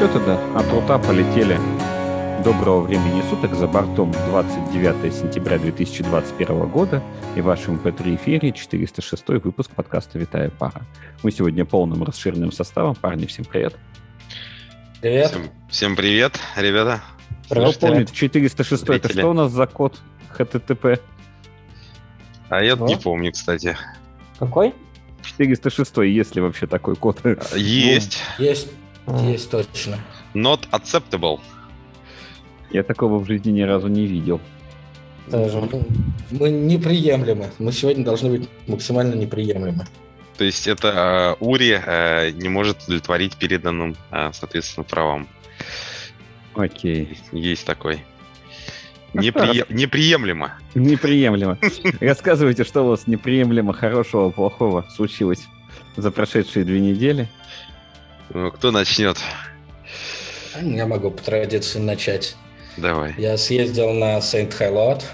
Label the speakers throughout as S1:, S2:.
S1: все тогда, от прута полетели. Доброго времени суток, за бортом 29 сентября 2021 года и в вашем MP3 эфире 406 выпуск подкаста «Витая пара». Мы сегодня полным расширенным составом. Парни, всем привет.
S2: Привет. Всем привет, ребята.
S1: Кто помнит, 406 это что у нас за код HTTP?
S2: А я не помню, кстати.
S3: Какой?
S1: 406, есть ли вообще такой код?
S2: Есть.
S3: Есть точно.
S2: Not acceptable.
S1: Я такого в жизни ни разу не видел.
S3: Даже мы неприемлемы. Мы сегодня должны быть максимально неприемлемы.
S2: То есть это УРИ не может удовлетворить переданным, соответственно, правам.
S1: Окей.
S2: Есть такой. Неприемлемо.
S1: Неприемлемо. Рассказывайте, что у вас неприемлемо хорошего, плохого случилось за прошедшие 2 недели.
S2: Кто начнет?
S3: Я могу по традиции начать.
S2: Давай.
S3: Я съездил на Сент-Хайлот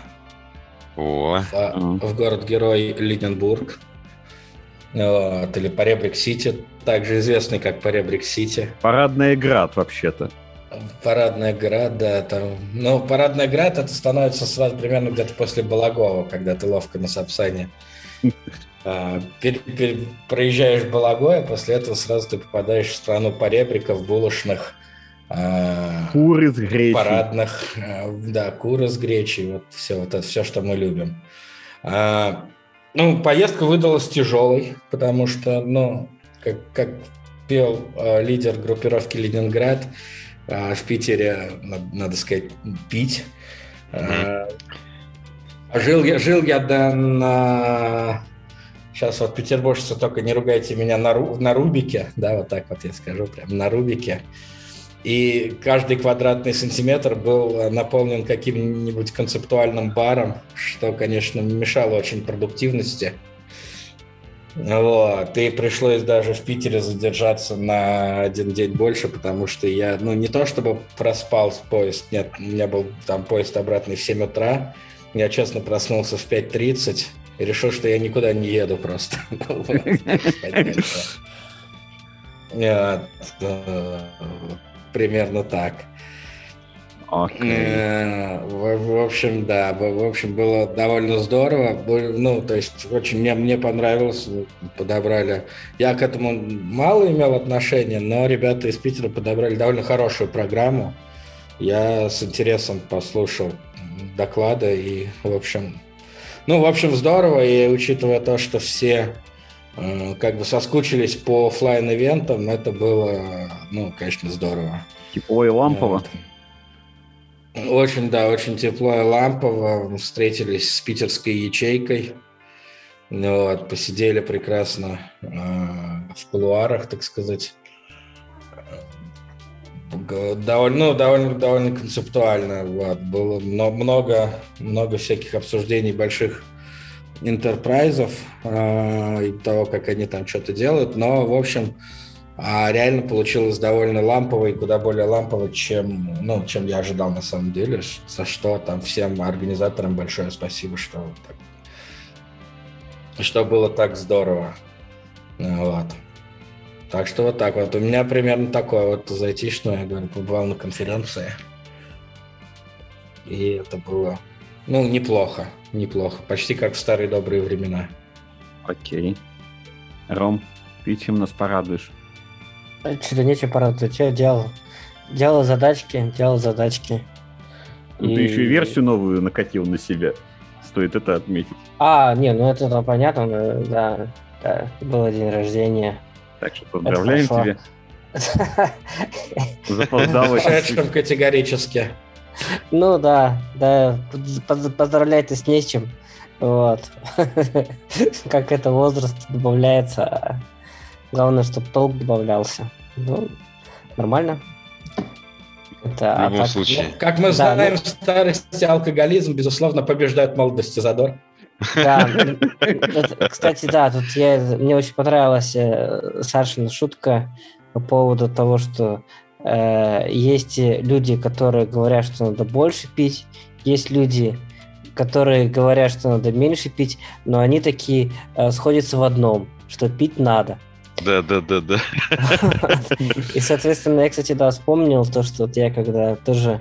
S2: в
S3: город-герой Лиденбург. Или Поребрик-Сити, также известный как Поребрик-Сити.
S1: Парадный град, вообще-то.
S3: Парадный град, да. Парадный град это становится сразу примерно где-то после Балагова, когда ты ловко на Сапсане проезжаешь Балагой, а после этого сразу ты попадаешь в страну поребриков, булочных,
S1: куры с гречей.
S3: Парадных, куры с гречей, вот все, что мы любим. Поездка выдалась тяжелой, потому что, как пел лидер группировки «Ленинград», в Питере, надо сказать, пить. Жил я на... Сейчас вот петербуржцы, только не ругайте меня, на Рубике, вот так вот я скажу, прям на Рубике. И каждый квадратный сантиметр был наполнен каким-нибудь концептуальным баром, что, конечно, мешало очень продуктивности. И пришлось даже в Питере задержаться на 1 день больше, потому что я, не то чтобы проспал поезд, нет, у меня был там поезд обратный в 7 утра, я честно проснулся в 5:30 и решил, что я никуда не еду просто. Примерно так. В общем, было довольно здорово. То есть, очень мне понравилось, подобрали. Я к этому мало имел отношения, но ребята из Питера подобрали довольно хорошую программу. Я с интересом послушал доклады и, в общем, здорово. И учитывая то, что все соскучились по офлайн-ивентам, это было, конечно, здорово.
S1: Тепло и лампово.
S3: Очень тепло и лампово. Встретились с питерской ячейкой. Посидели прекрасно в кулуарах, так сказать. Довольно концептуально. Было много всяких обсуждений больших интерпрайзов и того, как они там что-то делают. Но, в общем, реально получилось довольно лампово и куда более лампово, чем я ожидал на самом деле. За что там всем организаторам большое спасибо, что было так здорово. Так что вот так вот. У меня примерно такое затишное, я говорю, побывал на конференции. И это было, неплохо. Почти как в старые добрые времена.
S1: Окей. Ром, ты чем нас порадуешь?
S3: Что-то нечего порадовать. Я делал задачки.
S1: Ты еще и версию новую накатил на себя. Стоит это отметить.
S3: Это понятно. Да, было день рождения.
S1: Так что поздравляем тебя. Запоздалось.
S3: Шедшим категорически. Поздравлять-то с нечем. Как это возраст добавляется. Главное, чтобы толк добавлялся. Нормально.
S2: В любом случае.
S3: Как мы знаем, старость и алкоголизм, безусловно, побеждают молодость и задор. Да, кстати, тут мне очень понравилась Сашина шутка по поводу того, что есть люди, которые говорят, что надо больше пить, есть люди, которые говорят, что надо меньше пить, но они такие сходятся в одном, что пить надо.
S2: Да.
S4: И, соответственно, я, кстати, да, вспомнил то, что вот я когда тоже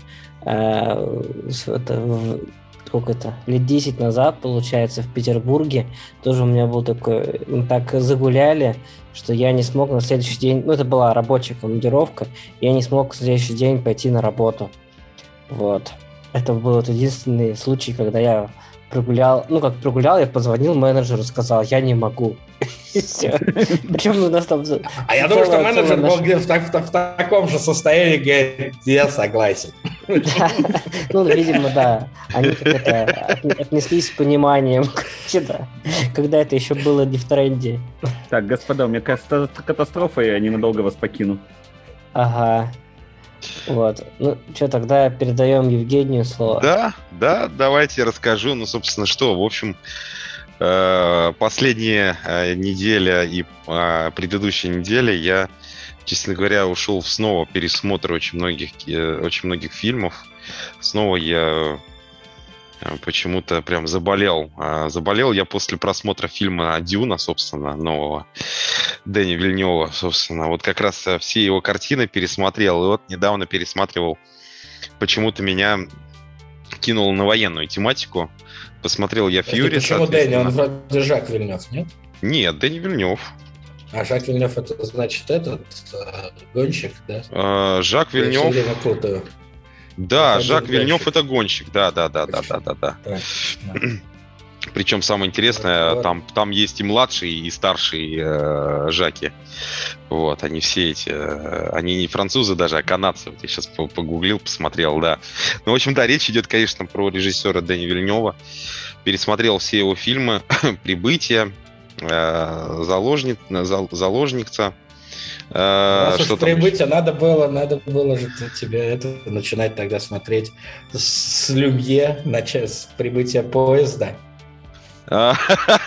S4: сколько это, лет 10 назад, получается, в Петербурге, тоже у меня был такой, мы так загуляли, что я не смог на следующий день, это была рабочая командировка, я не смог на следующий день пойти на работу. Вот. Это был вот единственный случай, когда я прогулял, я позвонил менеджеру, сказал, я не могу. Причем у нас там...
S3: А я думаю, что менеджер был в таком же состоянии, говорит, я согласен.
S4: Видимо, да. Они как-то отнеслись с пониманием, когда это еще было не в тренде.
S1: Так, господа, у меня катастрофа, я ненадолго вас покину.
S4: Ага. Вот. Тогда передаем Евгению слово.
S2: Да, давайте я расскажу. Собственно, что, в общем, последняя неделя и предыдущая неделя я, честно говоря, ушел в снова пересмотр очень многих фильмов. Снова я почему-то прям заболел. Заболел я после просмотра фильма «Дюна», собственно, нового Дэни Вильнёва, собственно. Вот как раз все его картины пересмотрел. И вот недавно пересматривал. Почему-то меня кинул на военную тематику. Посмотрел я «Фьюри».
S3: Почему Дэни? Он вроде Жак Вильнёв, нет?
S2: Нет, Дэни Вильнёв.
S3: А Жак Вильнёв это значит этот гонщик, да?
S2: Жак Вильнёв.
S3: Я все время путаю.
S2: Да, Жак Вильнёв это гонщик. Да. Причем самое интересное, там есть и младший, и старший Жаки. Вот, они все эти... Они не французы даже, а канадцы. Вот я сейчас погуглил, посмотрел, да. В общем, да, речь идет, конечно, про режиссера Дэни Вильнёва. Пересмотрел все его фильмы. «Прибытие», «Заложница».
S3: Раз уж «Прибытие», надо было же тебе это начинать тогда смотреть с «Люмье», начать с «Прибытия поезда».
S2: Да,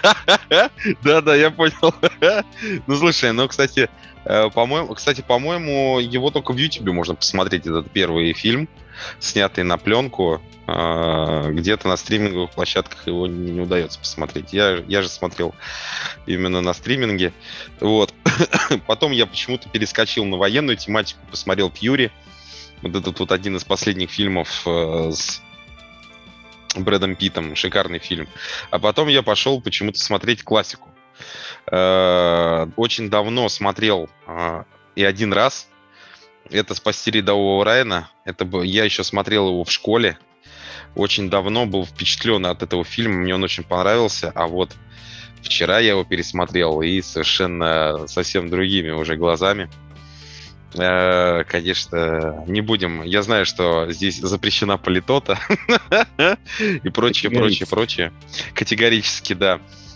S2: я понял. Слушай, кстати, по-моему, его только в Ютубе можно посмотреть, этот первый фильм, снятый на пленку. Где-то на стриминговых площадках его не удается посмотреть. Я же смотрел именно на стриминге. Вот. Потом я почему-то перескочил на военную тематику, посмотрел «Фьюри». Вот этот вот один из последних фильмов с Брэдом Питтом, шикарный фильм. А потом я пошел почему-то смотреть классику. Очень давно смотрел и один раз. Это «Спасти рядового Райана». Я еще смотрел его в школе. Очень давно был впечатлен от этого фильма. Мне он очень понравился. А вот вчера я его пересмотрел и совсем другими уже глазами. Конечно, не будем. Я знаю, что здесь запрещена политота и прочее. Категорически, да.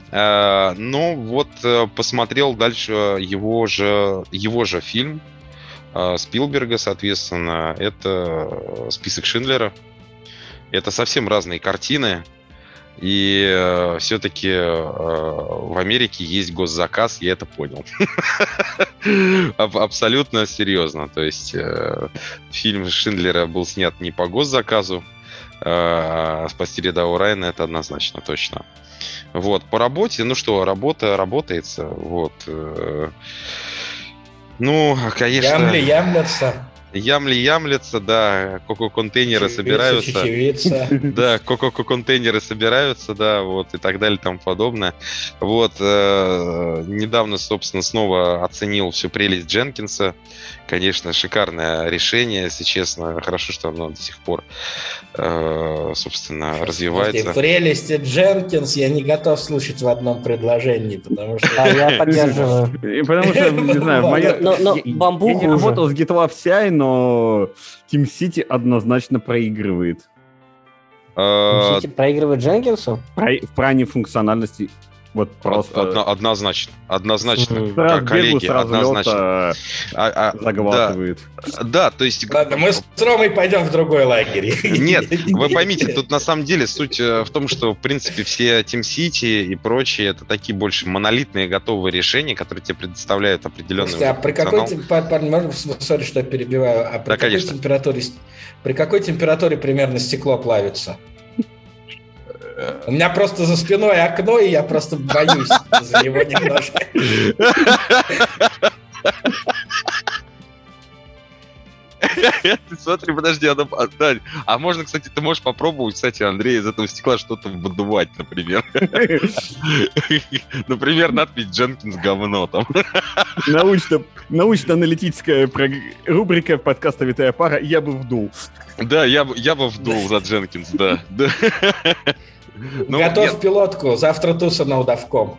S2: Посмотрел дальше его же фильм Спилберга, соответственно. Это «Список Шиндлера». Это совсем разные картины. И все-таки в Америке есть госзаказ, я это понял. Абсолютно серьезно. То есть фильм Шиндлера был снят не по госзаказу, а «Спасти рядового Райана» это однозначно, точно. Вот, по работе, работа работается. Вот. Конечно... Ямлется, да, коко-контейнеры собираются. Да, коко-контейнеры собираются, да, вот, и так далее, и тому подобное. Вот, недавно, собственно, снова оценил всю прелесть Дженкинса. Конечно, шикарное решение, если честно. Хорошо, что оно до сих пор, собственно, развивается.
S3: Прелести Дженкинс я не готов слушать в одном предложении, потому что...
S4: Я поддерживаю.
S1: Потому что, не знаю, я не работал с GitLab CI, но TeamCity однозначно проигрывает.
S4: TeamCity проигрывает Дженкинсу?
S1: В плане функциональности. Вот просто...
S2: Однозначно. Коллеги, однозначно.
S1: Заглатывает.
S2: Да, то есть...
S3: Ладно, мы с Ромой пойдем в другой лагерь.
S2: Нет, вы поймите, тут на самом деле суть в том, что, в принципе, все TeamCity и прочие, это такие больше монолитные готовые решения, которые тебе предоставляют определенный
S3: функционал. При какой температуре примерно стекло плавится? У меня просто за спиной окно, и я просто боюсь за него немножко.
S2: Ты смотри, подожди, а можно, кстати, ты можешь попробовать, кстати, Андрей, из этого стекла что-то выдувать, например. Например, надпись «Дженкинс говно» там.
S1: Научно-аналитическая рубрика подкаста «Витая пара» «Я бы вдул».
S2: Да, я бы вдул за Дженкинс, да.
S3: Готовь пилотку, завтра туса на удавком.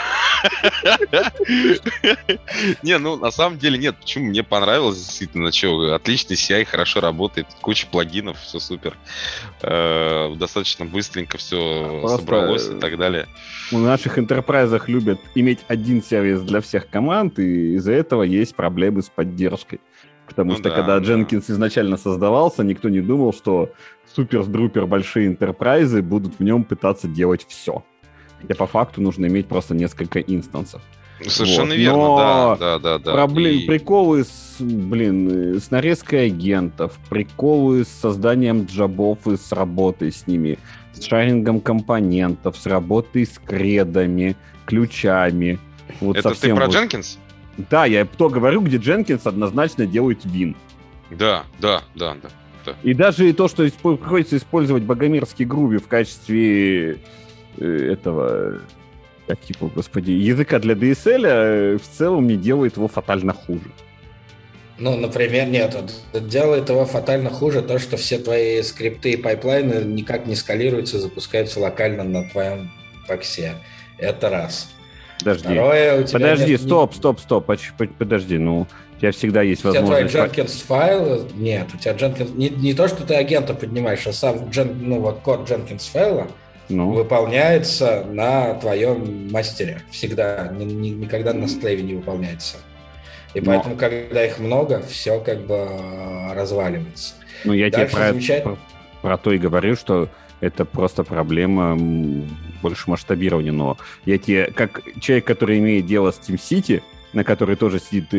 S2: Не, ну на самом деле нет, почему мне понравилось действительно, отличный CI, хорошо работает, куча плагинов, все супер, достаточно быстренько все собралось и так далее.
S1: В наших энтерпрайзах любят иметь один сервис для всех команд, и из-за этого есть проблемы с поддержкой. Потому что когда Jenkins изначально создавался, никто не думал, что супер-друпер большие энтерпрайзы будут в нем пытаться делать все. Хотя по факту нужно иметь просто несколько инстансов.
S2: Совершенно верно, да.
S1: Приколы с нарезкой агентов, приколы с созданием джабов и с работой с ними, с шарингом компонентов, с работой с кредами, ключами. Вот
S2: это ты про Jenkins?
S1: Да, я то говорю, где Jenkins однозначно делает вин.
S2: Да.
S1: И даже то, что приходится использовать богомерзкий груви в качестве этого, языка для DSL, в целом не делает его фатально хуже.
S3: Ну, например, нет, делает его фатально хуже то, что все твои скрипты и пайплайны никак не скалируются, запускаются локально на твоем паксе. Это раз.
S1: Подожди, стоп, подожди, у тебя всегда есть возможность...
S3: У тебя твой Jenkins файл, нет, у тебя Jenkins, не то, что ты агента поднимаешь, а сам код Jenkins файла выполняется на твоем мастере. Всегда, никогда на склейве не выполняется. И поэтому, когда их много, все как бы разваливается.
S1: Ну, я тебе про то и говорю, что это просто проблема больше масштабирования. Но я тебе, как человек, который имеет дело с TeamCity, на который тоже сидит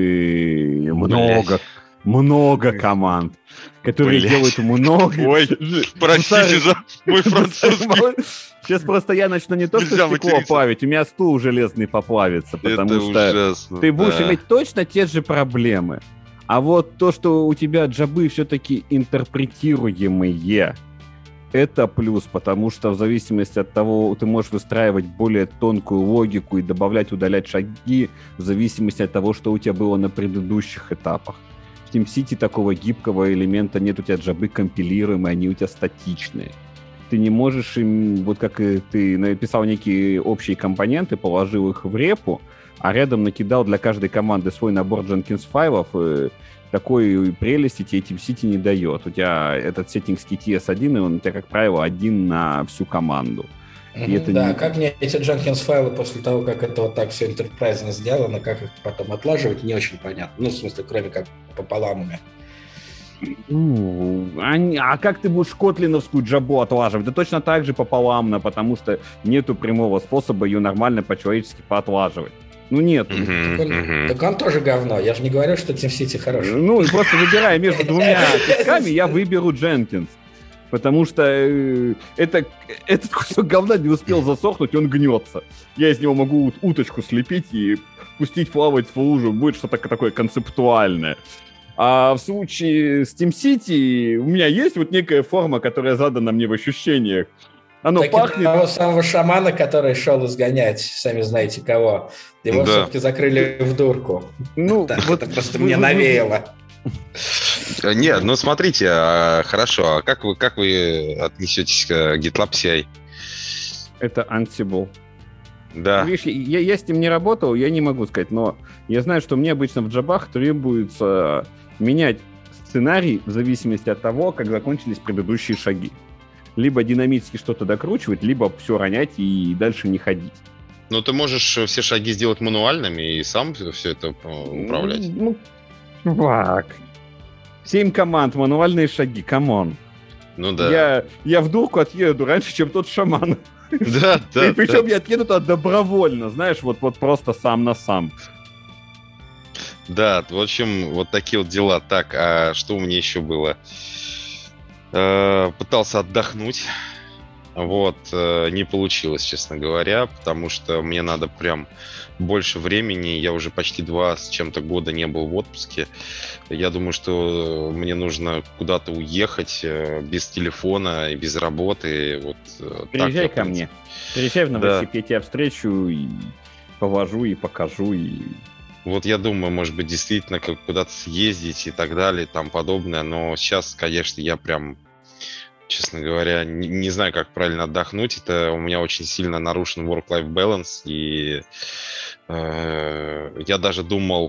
S1: много команд, которые делают много...
S2: Ой, простите за мой французский.
S1: Сейчас просто я начну не то, что стекло плавить, у меня стул железный поплавится, потому что ты будешь иметь точно те же проблемы. А вот то, что у тебя джабы все-таки интерпретируемые, это плюс, потому что в зависимости от того, ты можешь выстраивать более тонкую логику и добавлять, удалять шаги в зависимости от того, что у тебя было на предыдущих этапах. В TeamCity такого гибкого элемента нет, у тебя джабы компилируемые, они у тебя статичные. Ты не можешь им, вот как и ты написал некие общие компоненты, положил их в репу, а рядом накидал для каждой команды свой набор Jenkins файлов, такой прелести тебе TeamCity не дает. У тебя этот сеттинг TTS1, и он у тебя, как правило, один на всю команду.
S3: Как мне эти Jenkins файлы после того, как это вот так все энтерпрайзно сделано, как их потом отлаживать, не очень понятно. Ну, в смысле, кроме как пополамами.
S1: А как ты будешь котлиновскую джабу отлаживать? Да точно так же пополамно, потому что нету прямого способа ее нормально по-человечески поотлаживать. Ну нет.
S3: Так он тоже говно. Я же не говорю, что TeamCity хороший.
S1: Ну, просто выбирая между двумя кусками, я выберу Jenkins. Потому что этот кусок говна не успел засохнуть, он гнется. Я из него могу уточку слепить и пустить плавать в лужу. Будет что-то такое концептуальное. А в случае с TeamCity у меня есть вот некая форма, которая задана мне в ощущениях. Оно так пахнет...
S3: того самого шамана, который шел изгонять, сами знаете кого. Его все-таки закрыли в дурку.
S1: Ну,
S3: так, вот это просто мне навеяло.
S2: Нет, ну смотрите, хорошо, а как вы отнесетесь к GitLab CI?
S1: Это Ansible.
S2: Да.
S1: Видишь, я с ним не работал, я не могу сказать, но я знаю, что мне обычно в джабах требуется менять сценарий в зависимости от того, как закончились предыдущие шаги. Либо динамически что-то докручивать, либо все ронять и дальше не ходить.
S2: Но ты можешь все шаги сделать мануальными и сам все это управлять.
S1: Ну, чувак. 7 команд, мануальные шаги, камон.
S2: Ну да.
S1: Я в дурку отъеду раньше, чем тот шаман.
S2: Да.
S1: И причем я отъеду туда добровольно, знаешь, вот просто сам на сам.
S2: Да, в общем, вот такие вот дела. Так, а что у меня еще было? Пытался отдохнуть. Вот, не получилось, честно говоря, потому что мне надо прям больше времени. Я уже почти 2 с чем-то года не был в отпуске. Я думаю, что мне нужно куда-то уехать без телефона и без работы. Вот,
S1: Приезжай
S2: так
S1: ко мне. Приезжай в Новосиб, я тебя встречу и повожу, и покажу. И...
S2: Вот я думаю, может быть, действительно куда-то съездить и так далее, там подобное. Но сейчас, конечно, я прям, честно говоря, не знаю, как правильно отдохнуть. Это у меня очень сильно нарушен work-life balance. И я даже думал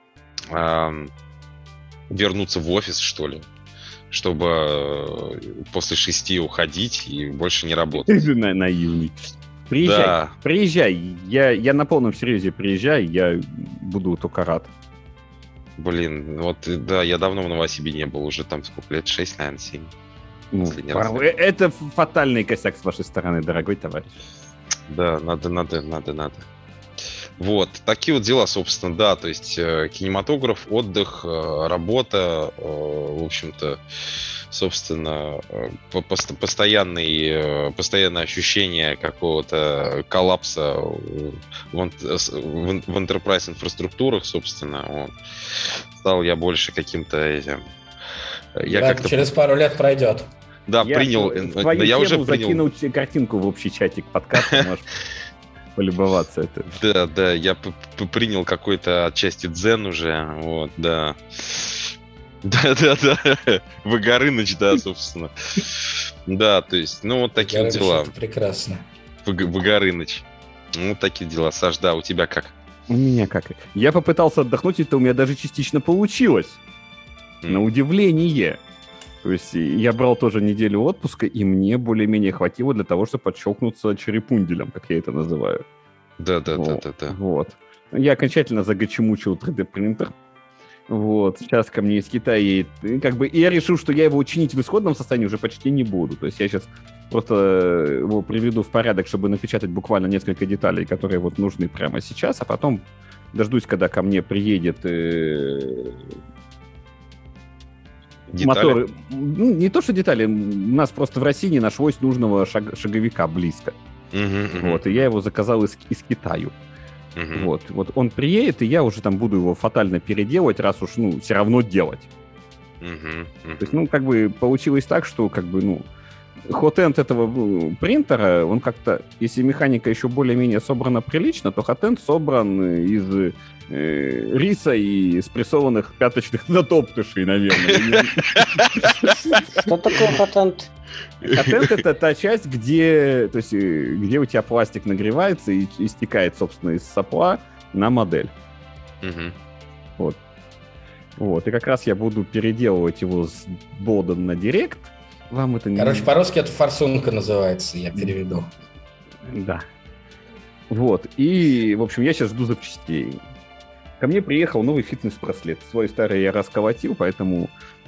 S2: вернуться в офис, что ли, чтобы после 6 уходить и больше не работать.
S1: Ты же наивный. Приезжай,
S2: Да.
S1: приезжай. Я на полном серьезе приезжай, я буду только рад.
S2: Блин, вот, да, я давно в Новосибе не был, уже там сколько лет, 6, наверное, 7.
S1: Ну,
S2: Последний раз.
S1: это фатальный косяк с вашей стороны, дорогой товарищ.
S2: Да, надо. Вот, такие вот дела, собственно, да, то есть кинематограф, отдых, работа, в общем-то, собственно, постоянное ощущение какого-то коллапса в enterprise инфраструктурах, собственно, вот. Стал я больше каким-то этим... Я
S3: Да,
S2: как-то...
S3: через пару лет пройдет.
S2: Да,
S1: Я
S2: принял.
S1: в твою
S2: Я уже
S1: тему
S2: принял.
S1: закинул картинку в общий чатик подкаста, можешь полюбоваться это.
S2: Да, я принял какой-то отчасти дзен уже, вот, да. Да. Выгорыныч, да, собственно. Да, то есть, ну, вот такие вот дела.
S3: Это прекрасно.
S2: Выгорыныч. Ну, вот такие дела. Саш, да, у тебя как?
S1: У меня как? Я попытался отдохнуть, это у меня даже частично получилось. На удивление. То есть я брал тоже неделю отпуска, и мне более-менее хватило для того, чтобы отщелкнуться черепунделем, как я это называю.
S2: Да.
S1: Вот. Я окончательно загачемучил 3D-принтер. Вот. Сейчас ко мне из Китая едет. Как бы, и я решил, что я его чинить в исходном состоянии уже почти не буду. То есть я сейчас просто его приведу в порядок, чтобы напечатать буквально несколько деталей, которые вот нужны прямо сейчас, а потом дождусь, когда ко мне приедет...
S2: Детали?
S1: Моторы. Ну, не то, что детали. У нас просто в России не нашлось нужного шаговика близко. Вот, и я его заказал из Китая. Вот он приедет, и я уже там буду его фатально переделывать, раз уж, ну, все равно делать. То есть, ну, как бы получилось так, что, как бы, ну, хот-энд этого принтера, он как-то, если механика еще более-менее собрана прилично, то хот-энд собран из риса и спрессованных пяточных затоптышей, наверное.
S4: Что такое хот-энд?
S1: Хот-энд — это та часть, где у тебя пластик нагревается и истекает, собственно, из сопла на модель. Вот. И как раз я буду переделывать его с бодом на директ. Вам это не...
S3: Короче, по-русски это форсунка называется, я переведу.
S1: Да. Вот. И, в общем, я сейчас жду запчастей. Ко мне приехал новый фитнес-браслет. Свой старый я расколотил, поэтому...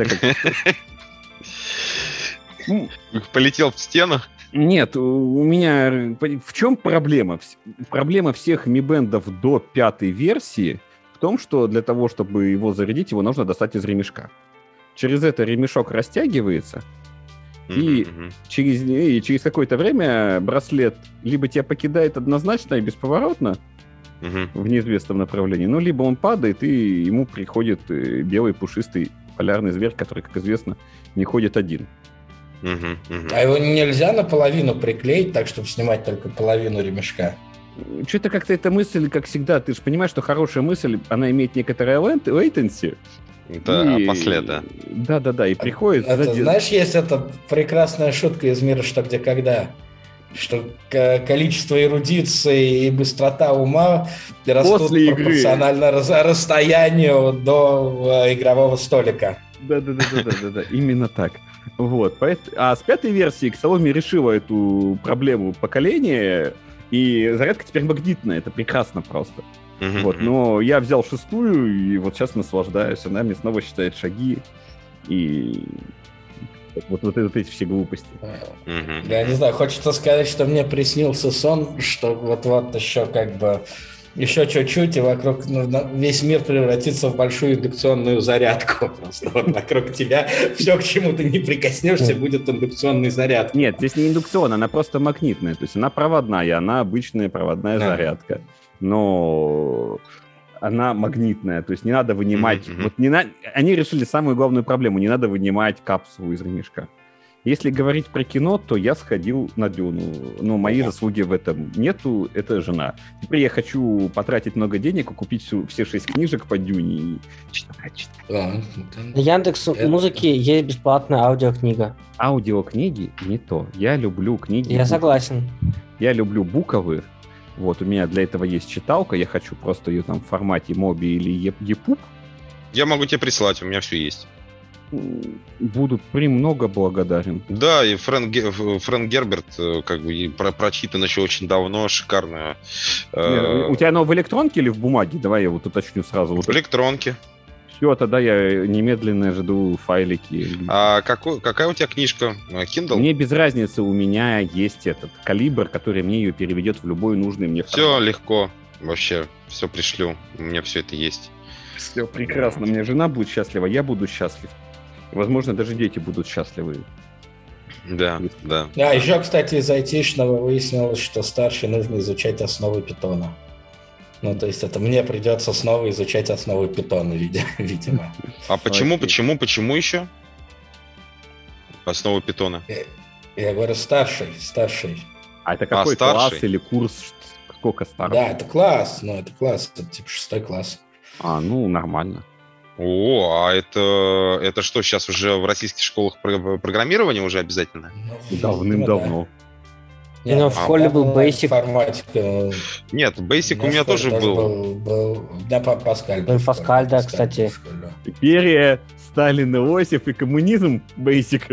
S2: Полетел в стену?
S1: Нет, у меня... В чем проблема? Проблема всех Mi Band'ов до 5-й версии в том, что для того, чтобы его зарядить, его нужно достать из ремешка. Через это ремешок растягивается, и через какое-то время браслет либо тебя покидает однозначно и бесповоротно в неизвестном направлении, ну, либо он падает, и ему приходит белый пушистый полярный зверь, который, как известно, не ходит один.
S3: А его нельзя наполовину приклеить, так, чтобы снимать только половину ремешка?
S1: Что-то как-то эта мысль, как всегда, ты же понимаешь, что хорошая мысль, она имеет некоторое latency.
S2: Да, после, да.
S1: Да, и приходит...
S3: Знаешь, есть эта прекрасная шутка из «Мира, что, где, когда», что количество эрудиции и быстрота ума растут
S1: после
S3: пропорционально расстоянию до игрового столика.
S1: Да, именно так. Вот. А с 5-й версии Xiaomi решила эту проблему поколения, и зарядка теперь магнитная, это прекрасно просто. Вот, но я взял 6-ю, и вот сейчас наслаждаюсь. Она мне снова считает шаги, и вот эти все глупости.
S3: Я не знаю, хочется сказать, что мне приснился сон, что вот еще как бы Еще чуть-чуть, и вокруг весь мир превратится в большую индукционную зарядку. Просто вот вокруг тебя все, к чему ты не прикоснешься, будет индукционный заряд.
S1: Нет, здесь не индукционная, она просто магнитная. То есть она проводная, она обычная проводная зарядка. Но она магнитная, то есть не надо вынимать... Они решили самую главную проблему, не надо вынимать капсулу из ремешка. Если говорить про кино, то я сходил на «Дюну». Но мои заслуги в этом нету, это жена. Теперь я хочу потратить много денег и купить все 6 книжек по «Дюне» и читать.
S4: На Яндекс.Музыке есть бесплатная аудиокнига.
S1: Аудиокниги не то. Я люблю книги.
S4: Я согласен.
S1: Я люблю буковые. Вот, у меня для этого есть читалка, я хочу просто ее там в формате Моби или EPUB.
S2: Я могу тебе прислать, у меня все есть.
S1: Буду премного благодарен.
S2: Да, и Фрэнк Герберт, как бы, прочитан еще очень давно, шикарно.
S1: У тебя оно в электронке или в бумаге? Давай я вот уточню сразу.
S2: В электронке.
S1: Все, тогда я немедленно жду файлики.
S2: А какая у тебя книжка? Kindle?
S1: Мне без разницы, у меня есть этот калибр, который мне ее переведет в любой нужный мне формат.
S2: Все легко, вообще, все пришлю, у меня все это есть.
S1: Все прекрасно, мне жена будет счастлива, я буду счастлив. Возможно, даже дети будут счастливы.
S2: Да, да.
S3: А еще, кстати, из айтишного выяснилось, что старший нужно изучать основы питона. Ну, то есть это мне придется снова изучать основы питона, видимо.
S2: А почему еще? Основы питона.
S3: Я говорю, старший.
S1: А это какой класс или курс? Сколько старший?
S3: Да, это класс, это типа 6 класс.
S1: Ну, нормально.
S2: О, а это что, сейчас уже в российских школах программирование уже обязательно?
S1: Давным-давно.
S4: В школе был Basic.
S2: Нет, Basic у меня тоже был.
S3: Да, Паскаль.
S4: Паскаль, да, кстати.
S1: Империя, Сталин, Иосиф и коммунизм Basic.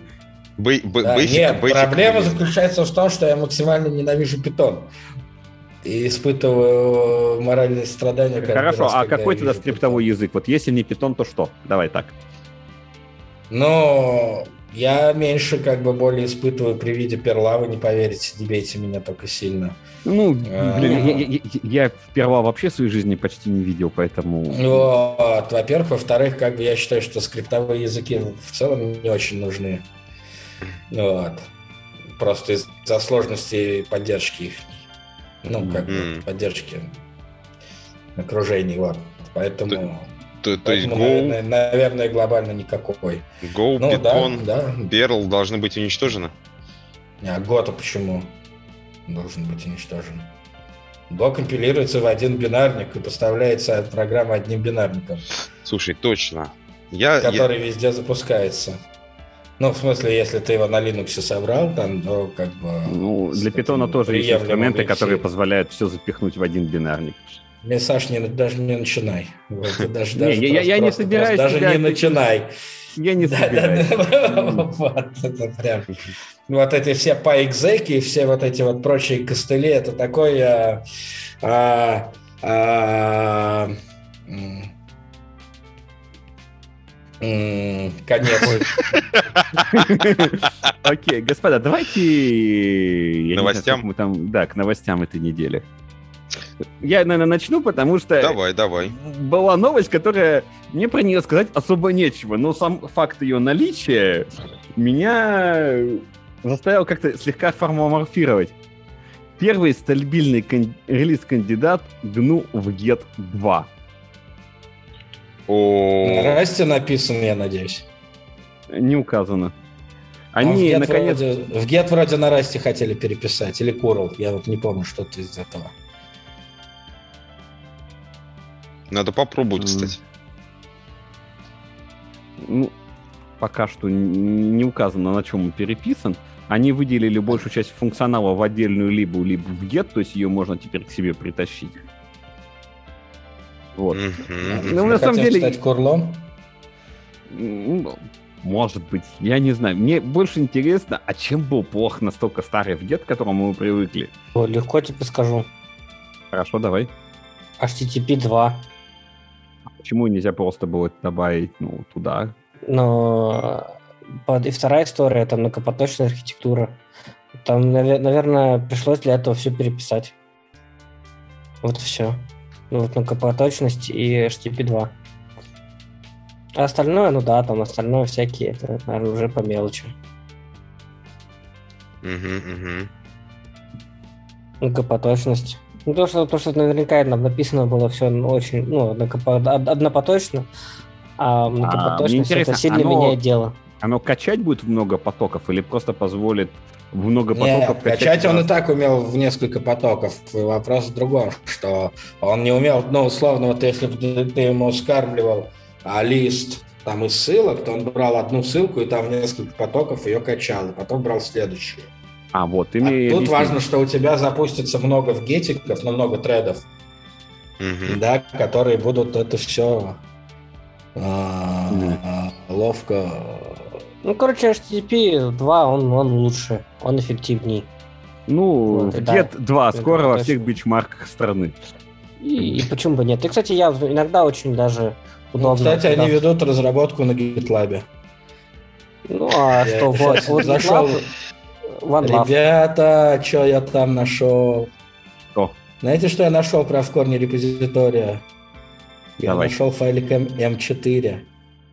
S3: Нет, проблема заключается в том, что я максимально ненавижу Python. И испытываю моральные страдания.
S1: Хорошо, а какой тогда скриптовой язык? Вот если не Python, то что? Давай так.
S3: Я меньше, более испытываю при виде перла, вы не поверите, не бейте меня только сильно.
S1: Я перла вообще в своей жизни почти не видел, поэтому...
S3: Вот, во-первых. Во-вторых, я считаю, что скриптовые языки в целом не очень нужны. Вот. Просто из-за сложности поддержки их. Поддержки окружений, вот. Поэтому...
S2: То есть
S3: Go, наверное, глобально никакой.
S2: Go, Python, Perl должны быть уничтожены?
S3: А Go-то почему должен быть уничтожен? Go компилируется в один бинарник и поставляется от программы одним бинарником.
S2: Слушай, точно.
S3: Который везде запускается. В смысле, если ты его на Linux собрал, там, то
S1: для Python тоже есть инструменты, которые позволяют все запихнуть в один бинарник.
S3: Саш, даже не начинай.
S1: Я не собираюсь.
S3: Даже не начинай.
S1: Я не собираюсь.
S3: Это прям... Вот эти все PyExec и все вот эти вот прочие костыли, это такой... Конец.
S1: Окей, господа, давайте...
S2: Новостям?
S1: К новостям этой недели. Я, наверное, начну, потому что...
S2: Давай.
S1: Была новость, которая... Мне про нее сказать особо нечего, но сам факт ее наличия меня заставил как-то слегка формоморфировать. Первый стабильный релиз-кандидат GNU в Get 2.
S3: На Расте написано, я надеюсь.
S1: Не указано. Они, наконец...
S3: В Get вроде на Расте хотели переписать, или Coral, я вот не помню, что-то из этого.
S2: Надо попробовать, кстати.
S1: Пока что не указано, на чем он переписан. Они выделили большую часть функционала в отдельную либо в Get, то есть ее можно теперь к себе притащить. Вот.
S3: На самом деле... стать Корлом?
S1: Может быть, я не знаю. Мне больше интересно, а чем был плох настолько старый в Get, к которому мы привыкли?
S4: Легко тебе скажу.
S1: Хорошо, давай.
S4: HTTP 2.
S1: Почему нельзя просто было добавить, туда?
S4: И вторая история, там многопоточная архитектура. Там, наверное, пришлось для этого все переписать. Вот и все. Ну, вот многопоточность и HTTP 2. А остальное, ну да, там остальное всякие, это, наверное, уже по мелочи. Многопоточность. Ну, то, что наверняка написано было все очень, однопоточно, а многопоточность это сильно меняет дело.
S1: Оно качать будет в много потоков или просто позволит в много потоков
S3: качать он и так умел в несколько потоков. Вопрос в другом, что он не умел, условно, вот если бы ты ему скармливал лист там из ссылок, то он брал одну ссылку и там в несколько потоков ее качал, и потом брал следующую. Тут важно, что у тебя запустится много гетиков, много тредов, да, которые будут это все ловко...
S4: Ну, короче, HTTP 2, он лучше, он эффективней.
S1: Ну, вот, Get 2 скоро во всех бичмарках страны.
S4: И почему бы нет? И, кстати, я иногда очень даже удобно...
S3: Кстати, они ведут разработку на GitLab.
S4: Ну, а что, вот
S3: зашел... Ребята, что я там нашел?
S1: Что?
S3: Знаете, что я нашел про в корне репозитория? Я нашел файлик M4.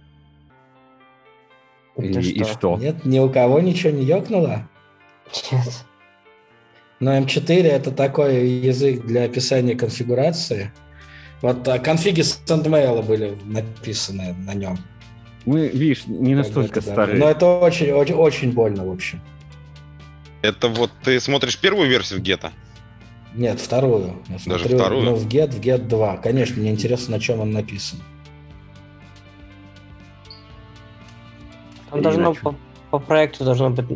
S1: И что?
S3: Нет, ни у кого ничего не ёкнуло?
S4: Нет.
S3: Но M4 это такой язык для описания конфигурации. Вот конфиги SendMail были написаны на нем.
S1: Мы, видишь, не настолько старые.
S3: Но это очень, очень, очень больно, в общем.
S2: Это вот ты смотришь первую версию Гета?
S3: Нет, вторую.
S2: Даже вторую?
S3: Ну, в Get 2. Конечно, мне интересно, на чем он написан.
S4: Там должно по проекту должно быть...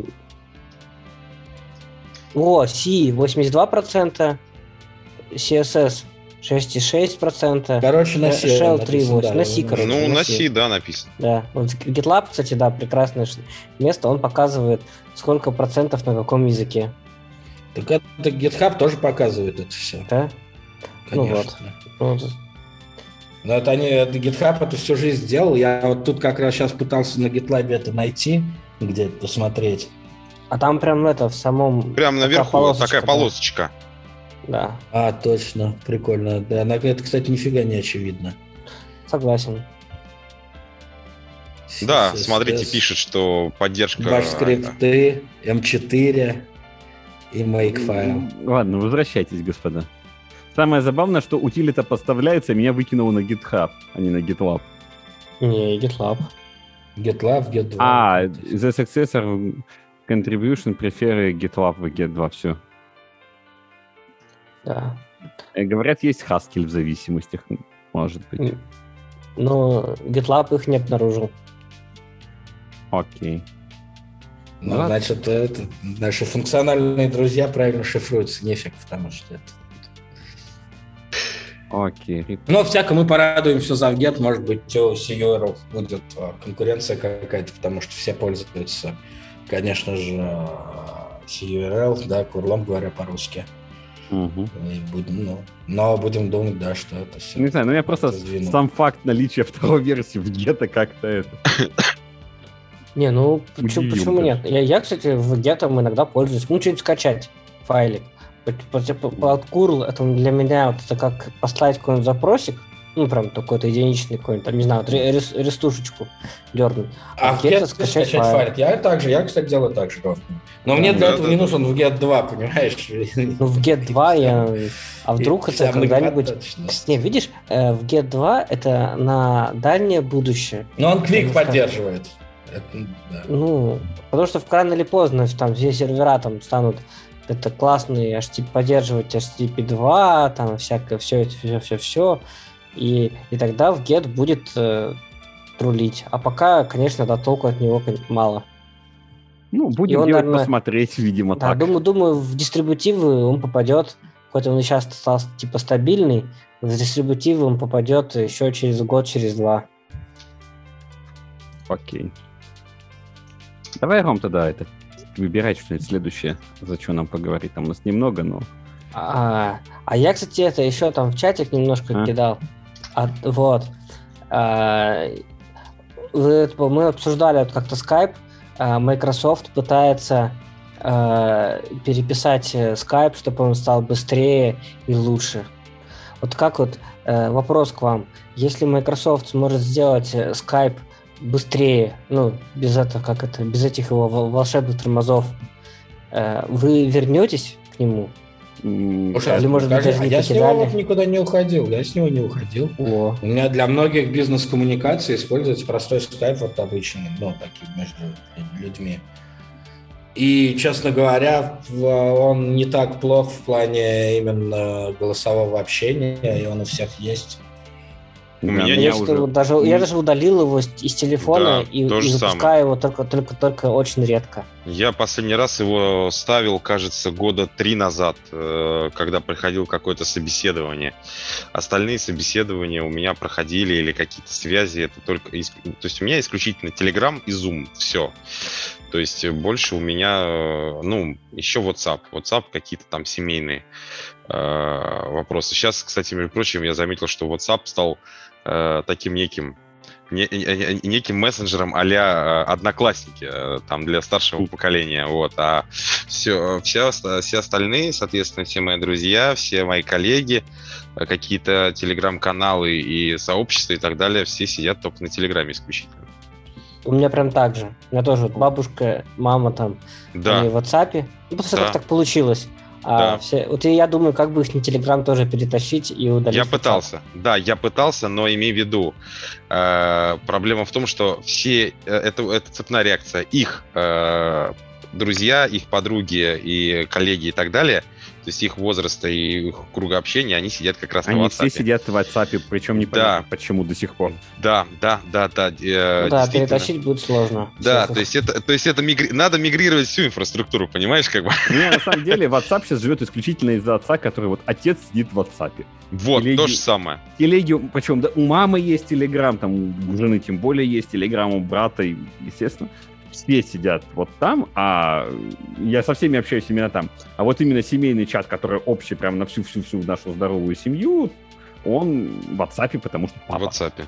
S4: О, C 82%, CSS 6,6%.
S3: Короче, на C.
S4: Shell 3.8.
S3: Да,
S4: на C, короче.
S2: Ну, на C, да, написано.
S4: Да. Вот GitLab, кстати, да, прекрасное место. Он показывает, сколько процентов на каком языке.
S3: Так это GitHub тоже показывает это все.
S4: Да?
S3: Конечно.
S4: Ну вот.
S3: Но это GitHub это всю жизнь делал. Я вот тут как раз сейчас пытался на GitLab это найти, где-то посмотреть.
S4: А там прям в самом...
S2: Прям наверху такая полосочка.
S4: Да.
S3: Точно. Прикольно. Да, это, кстати, нифига не очевидно.
S4: Согласен.
S2: Да, смотрите, пишет, что поддержка...
S3: Баш-скрипты, M4 и Makefile.
S1: Ладно, возвращайтесь, господа. Самое забавное, что утилита поставляется, и меня выкинуло на GitHub, а не на GitLab.
S4: Не, GitLab.
S3: GitLab, Get 2.
S1: The successor contribution prefer GitLab в Get 2, все.
S4: Да.
S1: Говорят, есть Haskell в зависимостях, может быть.
S4: Но GitLab их не обнаружил.
S1: Окей.
S3: Ну, значит, наши функциональные друзья правильно шифруются, нефиг, потому что это...
S1: Окей.
S3: Но всяко мы порадуемся за Get, может быть, у CURL будет конкуренция какая-то, потому что все пользуются, конечно же, CURL, да, курлом говоря по-русски.
S1: Угу.
S3: Но будем думать, да, что это все.
S1: Не знаю, но я просто сам факт наличия второй версии в Get как-то это...
S4: Не, ну почему нет? Я, кстати, в Get иногда пользуюсь. Что-нибудь скачать файлик. Под curl это для меня вот это как поставить какой-нибудь запросик, ну прям какой-то единичный какой-нибудь, там, не знаю, рестушечку дернуть.
S3: А в Get скачать файлик. Я, кстати, делаю так же. Но мне для этого не нужен в Get 2, понимаешь?
S4: Ну в Get 2 А вдруг это когда-нибудь... Не, видишь, в Get 2 это на дальнее будущее.
S3: Но он Quick поддерживает.
S4: Ну, потому что рано или поздно там все сервера там станут это классные поддерживать HTTP 2, там всякое, все. И тогда в Get будет трулить. А пока, конечно, да, толку от него мало.
S1: Ну, будем делать, наверное, посмотреть, видимо,
S4: да, так. Думаю, в дистрибутивы он попадет, хоть он и сейчас стал типа стабильный, в дистрибутивы он попадет еще через год, через два.
S1: Окей. Давай, Ром, тогда выбирать что-нибудь следующее, за что нам поговорить. Там у нас немного, но...
S4: А я, кстати, это еще там в чатик немножко кидал. Вот. Мы обсуждали как-то Skype. Microsoft пытается переписать Skype, чтобы он стал быстрее и лучше. Вот как вот вопрос к вам. Если Microsoft сможет сделать Skype быстрее, ну, без этих его волшебных тормозов, вы вернетесь к нему?
S3: Или, может быть, даже я с него вот никуда не уходил. О. У меня для многих бизнес-коммуникаций используется простой скайп, вот обычный, ну, такие между людьми. И, честно говоря, он не так плох в плане именно голосового общения, и он у всех есть.
S4: Я даже удалил его из телефона и запускаю его только очень редко.
S2: Я последний раз его ставил, кажется, 3 года назад, когда проходил какое-то собеседование. Остальные собеседования у меня проходили или какие-то связи. Это только, то есть у меня исключительно Telegram и Zoom. Все. То есть больше у меня, ну, еще WhatsApp. WhatsApp какие-то там семейные вопросы. Сейчас, кстати, между прочим, я заметил, что WhatsApp стал таким неким мессенджером а-ля Одноклассники, там, для старшего поколения, вот, а все остальные, соответственно, все мои друзья, все мои коллеги, какие-то телеграм-каналы и сообщества и так далее, все сидят только на Телеграме исключительно.
S4: У меня прям так же. У меня тоже вот бабушка, мама там, они в WhatsApp. Ну, просто как так получилось. Вот я думаю, как бы их на Telegram тоже перетащить и удалить.
S2: Я пытался, но имей в виду, проблема в том, что все, это цепная реакция, их друзья, их подруги и коллеги и так далее, то есть их возраста и их круга общения, они сидят как раз на WhatsApp.
S1: Они все сидят в WhatsApp, причем непонятно, почему до сих пор.
S2: Да.
S4: Перетащить будет сложно.
S2: Да, то есть это надо мигрировать всю инфраструктуру, понимаешь, как бы.
S1: Не, на самом деле WhatsApp сейчас живет исключительно из-за отца, который вот отец сидит в WhatsApp.
S2: Вот, то же самое.
S1: Телеги, причем да, у мамы есть Telegram, там у жены тем более есть Telegram, у брата, естественно. Все сидят вот там, а я со всеми общаюсь именно там. А вот именно семейный чат, который общий прям на всю нашу здоровую семью, он в WhatsApp, потому что папа.
S2: В WhatsApp.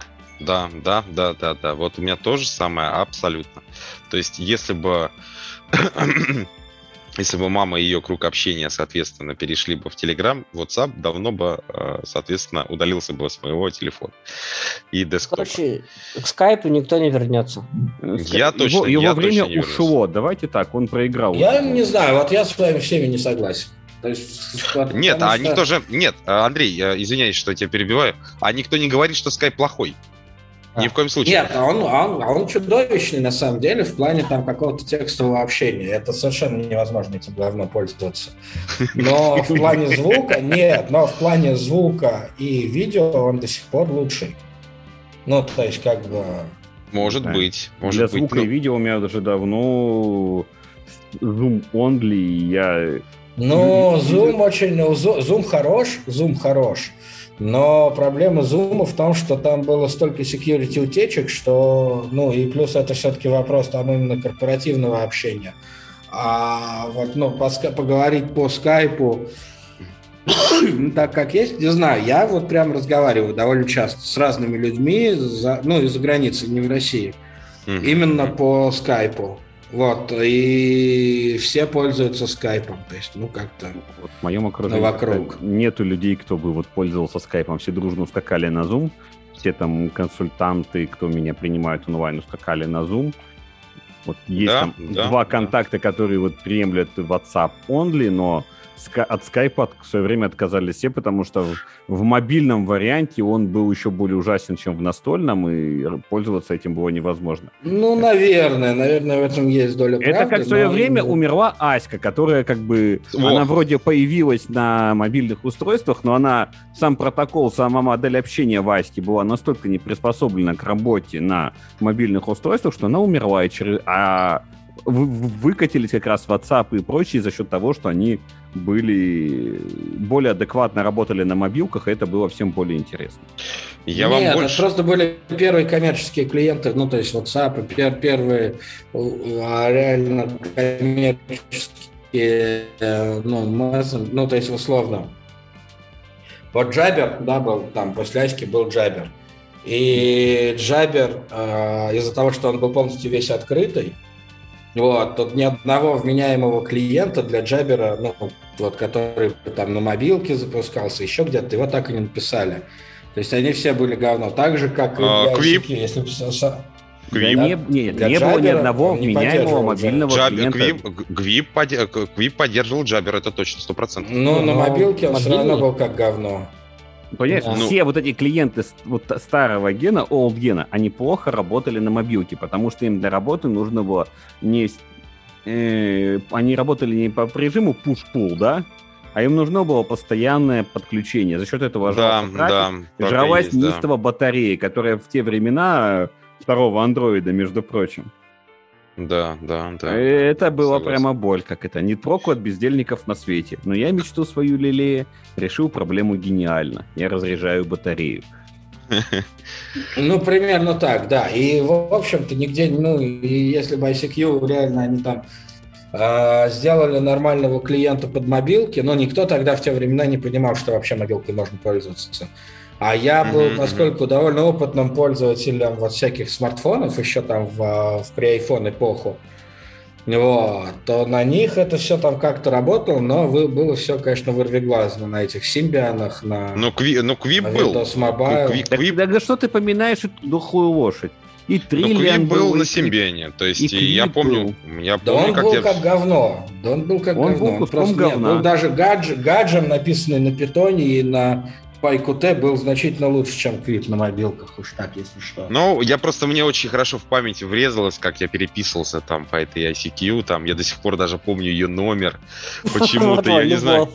S2: Да. Вот у меня то же самое абсолютно. То есть, если бы мама и ее круг общения, соответственно, перешли бы в Telegram, WhatsApp давно бы, соответственно, удалился бы с моего телефона и десктопа.
S4: Короче, к скайпу никто не вернется.
S1: Его время ушло. Давайте так, он проиграл.
S3: Я не знаю, вот я с вами всеми не согласен. То есть,
S2: нет, никто же... Нет, Андрей, я извиняюсь, что я тебя перебиваю, а никто не говорит, что скайп плохой. Ни в коем случае.
S3: Нет, он чудовищный на самом деле в плане там какого-то текстового общения. Это совершенно невозможно этим говно пользоваться. Но в плане звука и видео он до сих пор лучший. Ну, то есть как бы...
S2: Может быть.
S1: Для звука и видео у меня даже давно Zoom only, Zoom хорош. Но проблема Zoom в том, что там было столько security утечек, что, и плюс это все-таки вопрос там именно корпоративного общения. А вот, поговорить по скайпу, так как есть, не знаю, я вот прям разговариваю довольно часто с разными людьми, из-за границы, не в России, именно по скайпу. Вот, и все пользуются скайпом, то есть, как-то вот в моем окружении нету людей, кто бы вот пользовался скайпом, все дружно ускакали на Zoom, все там консультанты, кто меня принимают онлайн, ускакали на Zoom. Вот есть два контакта, которые вот приемлят WhatsApp only, но от скайпа в свое время отказались все, потому что в мобильном варианте он был еще более ужасен, чем в настольном, и пользоваться этим было невозможно.
S3: Наверное, в этом есть доля правды.
S1: Это как в свое время умерла Аська, которая она вроде появилась на мобильных устройствах, но сам протокол, сама модель общения в Аське была настолько не приспособлена к работе на мобильных устройствах, что она умерла, а выкатились как раз WhatsApp и прочие за счет того, что они более адекватно работали на мобилках, и это было всем более интересно.
S3: Это просто были первые коммерческие клиенты, то есть WhatsApp, первые реально коммерческие, то есть условно. Вот Jabber, был там, после Аськи был Jabber. И Jabber, из-за того, что он был полностью весь открытый, тут ни одного вменяемого клиента для Jabber, вот, который там на мобилке запускался, еще где-то, его так и не написали. То есть они все были говно. Так же, как и для
S2: Квип.
S3: ICQ, если писался...
S1: Да, не было ни одного вменяемого мобильного клиента.
S2: Квип поддерживал Jabber, это точно, 100%.
S3: Но на мобилке он все равно был как говно.
S1: Понимаешь, все вот эти клиенты вот старого гена, old гена, они плохо работали на мобилке, потому что им для работы нужно было не... они работали не по режиму push-pull, да? А им нужно было постоянное подключение. За счет этого жралась неистово батарея, которая в те времена второго андроида, между прочим.
S2: Да.
S1: Это была прямо боль, как это. Не проку от бездельников на свете. Но я мечту свою лелея, решил проблему гениально. Я разряжаю батарею.
S3: Ну, примерно так, да. И, в общем-то, нигде, ну, и если бы ICQ реально они там сделали нормального клиента под мобилки, но никто тогда в те времена не понимал, что вообще мобилкой можно пользоваться. А я был, поскольку довольно опытным пользователем вот всяких смартфонов, еще там в pre-iPhone эпоху, вот, то на них это все там как-то работало, но было все, конечно, вырвиглазно на этих симбианах, на
S2: Квип был.
S3: Windows Mobile.
S1: Да что ты поминаешь эту духую лошадь? И
S2: Квип был на симбиане, то есть я помню,
S3: да он был как говно. Да он был как говно. Он просто был даже гаджем, написанный на питоне и на PyQt, был значительно лучше, чем Квип на мобилках, уж так, если что.
S2: Ну, мне очень хорошо в памяти врезалось, как я переписывался там по этой ICQ, там, я до сих пор даже помню ее номер, почему-то, я не знаю.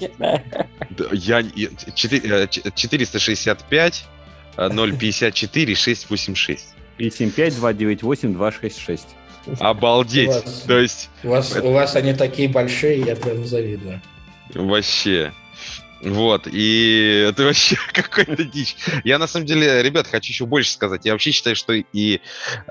S2: 465 054 686.
S1: 375-298-266.
S2: Обалдеть! То есть...
S3: У вас они такие большие, я прям завидую.
S2: Вообще. Вот, и это вообще какая-то дичь. Я, на самом деле, ребят, хочу еще больше сказать. Я вообще считаю, что и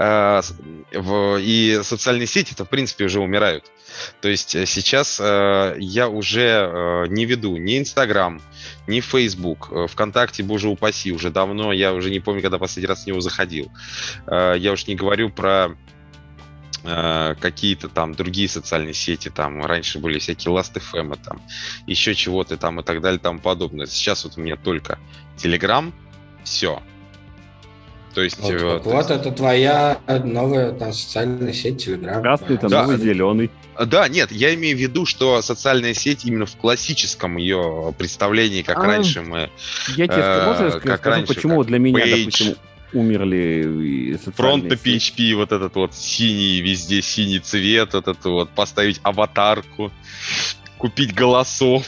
S2: социальные сети-то, в принципе, уже умирают. То есть сейчас я уже не веду ни Инстаграм, ни Фейсбук. ВКонтакте, боже упаси, уже давно. Я уже не помню, когда последний раз в него заходил. Я уж не говорю про какие-то там другие социальные сети, там раньше были всякие Last.fm, там еще чего-то там и так далее, там подобное. Сейчас вот у меня только Telegram, все. То есть...
S3: Вот это твоя новая там социальная сеть Telegram.
S1: Красный, там новый зеленый.
S2: Да, нет, я имею в виду, что социальная сеть именно в классическом ее представлении, как раньше мы...
S1: Я тебе можно скажу, почему для меня, допустим, умерли социальные
S2: сети. PHP, вот этот вот синий, везде синий цвет, вот это вот, поставить аватарку, купить голосов.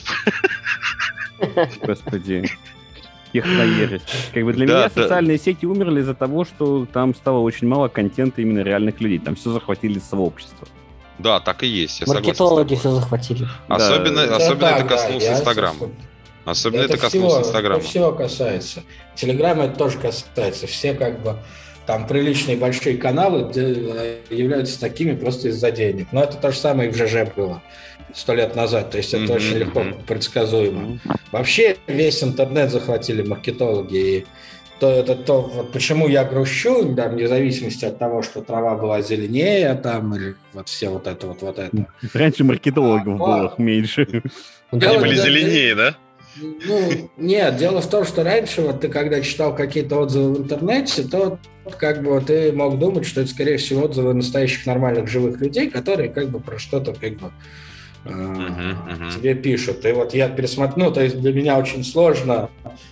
S1: Господи. Техноеры. Как бы для меня социальные сети умерли из-за того, что там стало очень мало контента именно реальных людей. Там все захватили сообщество.
S2: Да, так и есть.
S4: Маркетологи все захватили.
S2: Особенно это коснулось Инстаграма. Особенно это коснулось Инстаграма.
S3: Это всего касается. Телеграма это тоже касается. Все как бы там приличные большие каналы являются такими просто из-за денег. Но это то же самое и в ЖЖ было 100 лет назад. То есть это очень легко предсказуемо. Вообще весь интернет захватили маркетологи. И вот почему я грущу, да, вне зависимости от того, что трава была зеленее, там, или вот все вот это.
S1: Раньше маркетологов было меньше.
S2: Они были зеленее, да?
S3: Ну, нет, дело в том, что раньше, вот ты когда читал какие-то отзывы в интернете, то как бы ты мог думать, что это, скорее всего, отзывы настоящих нормальных живых людей, которые как бы про что-то как бы тебе пишут. И вот я пересмотрел, то есть для меня очень сложно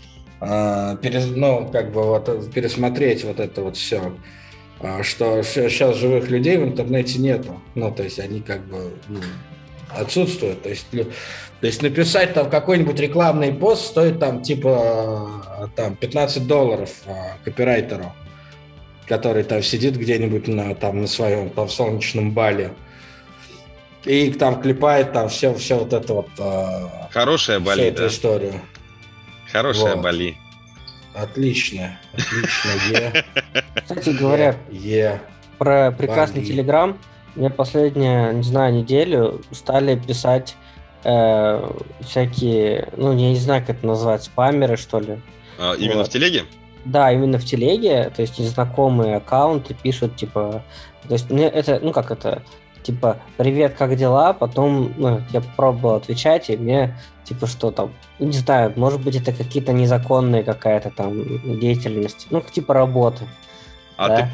S3: пересмотреть вот это вот все, что сейчас живых людей в интернете нету. Ну, то есть они как бы отсутствуют. То есть написать там какой-нибудь рекламный пост стоит там типа там $15 копирайтеру, который там сидит где-нибудь на своем там солнечном Бали и там клепает там все вот это вот
S2: хорошая Бали,
S3: всю эту историю.
S2: Хорошая вот. Бали.
S3: Отлично.
S4: Кстати говоря, про прекрасный Telegram, мне последнюю, не знаю, неделю стали писать всякие, я не знаю, как это назвать, спамеры, что ли.
S2: Именно в телеге?
S4: Да, именно в телеге, то есть незнакомые аккаунты пишут, типа, то есть мне это, типа, привет, как дела? Потом я пробовал отвечать, и мне, типа, что там, не знаю, может быть, это какие-то незаконные какая-то там деятельность, ну, типа работы. Да?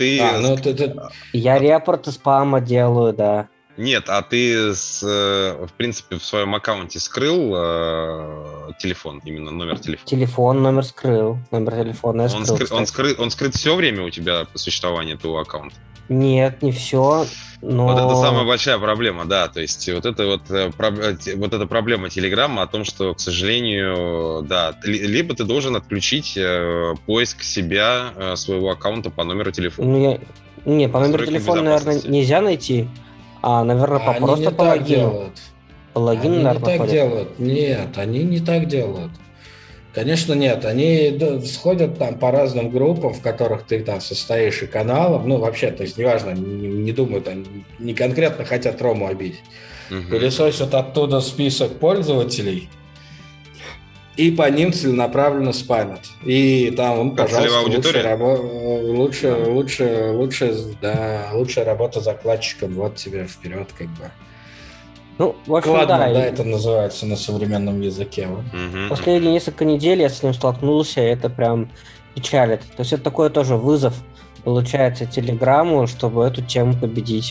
S4: Я репорты спама делаю, да.
S2: Нет, а ты, в принципе, в своем аккаунте скрыл телефон, именно номер телефона?
S4: Телефон, номер скрыл, номер телефона я скрыл,
S2: он скрыт все время у тебя по существованию этого аккаунта?
S4: Нет, не все, но...
S2: Вот это самая большая проблема, да, то есть вот эта проблема Телеграма о том, что, к сожалению, да, либо ты должен отключить поиск себя, своего аккаунта по номеру телефона.
S4: Не, по номеру телефона, наверное, нельзя найти, наверное, просто по логину. По логину, наверное,
S3: так делают. Нет, они не так делают. Конечно, нет. Они сходят там по разным группам, в которых ты там состоишь, и каналам. Ну, вообще, то есть, неважно, не думают, они не конкретно хотят Рому обидеть. Пылесосят оттуда список пользователей и по ним целенаправленно спамят. И там, пожалуйста, лучшая работа закладчиком. Вот тебе вперед, как бы.
S4: Ну, в общем,
S3: да, это называется на современном языке.
S4: Последние несколько недель я с ним столкнулся, и это прям печалит. То есть это такой тоже вызов, получается, Телеграму, чтобы эту тему победить.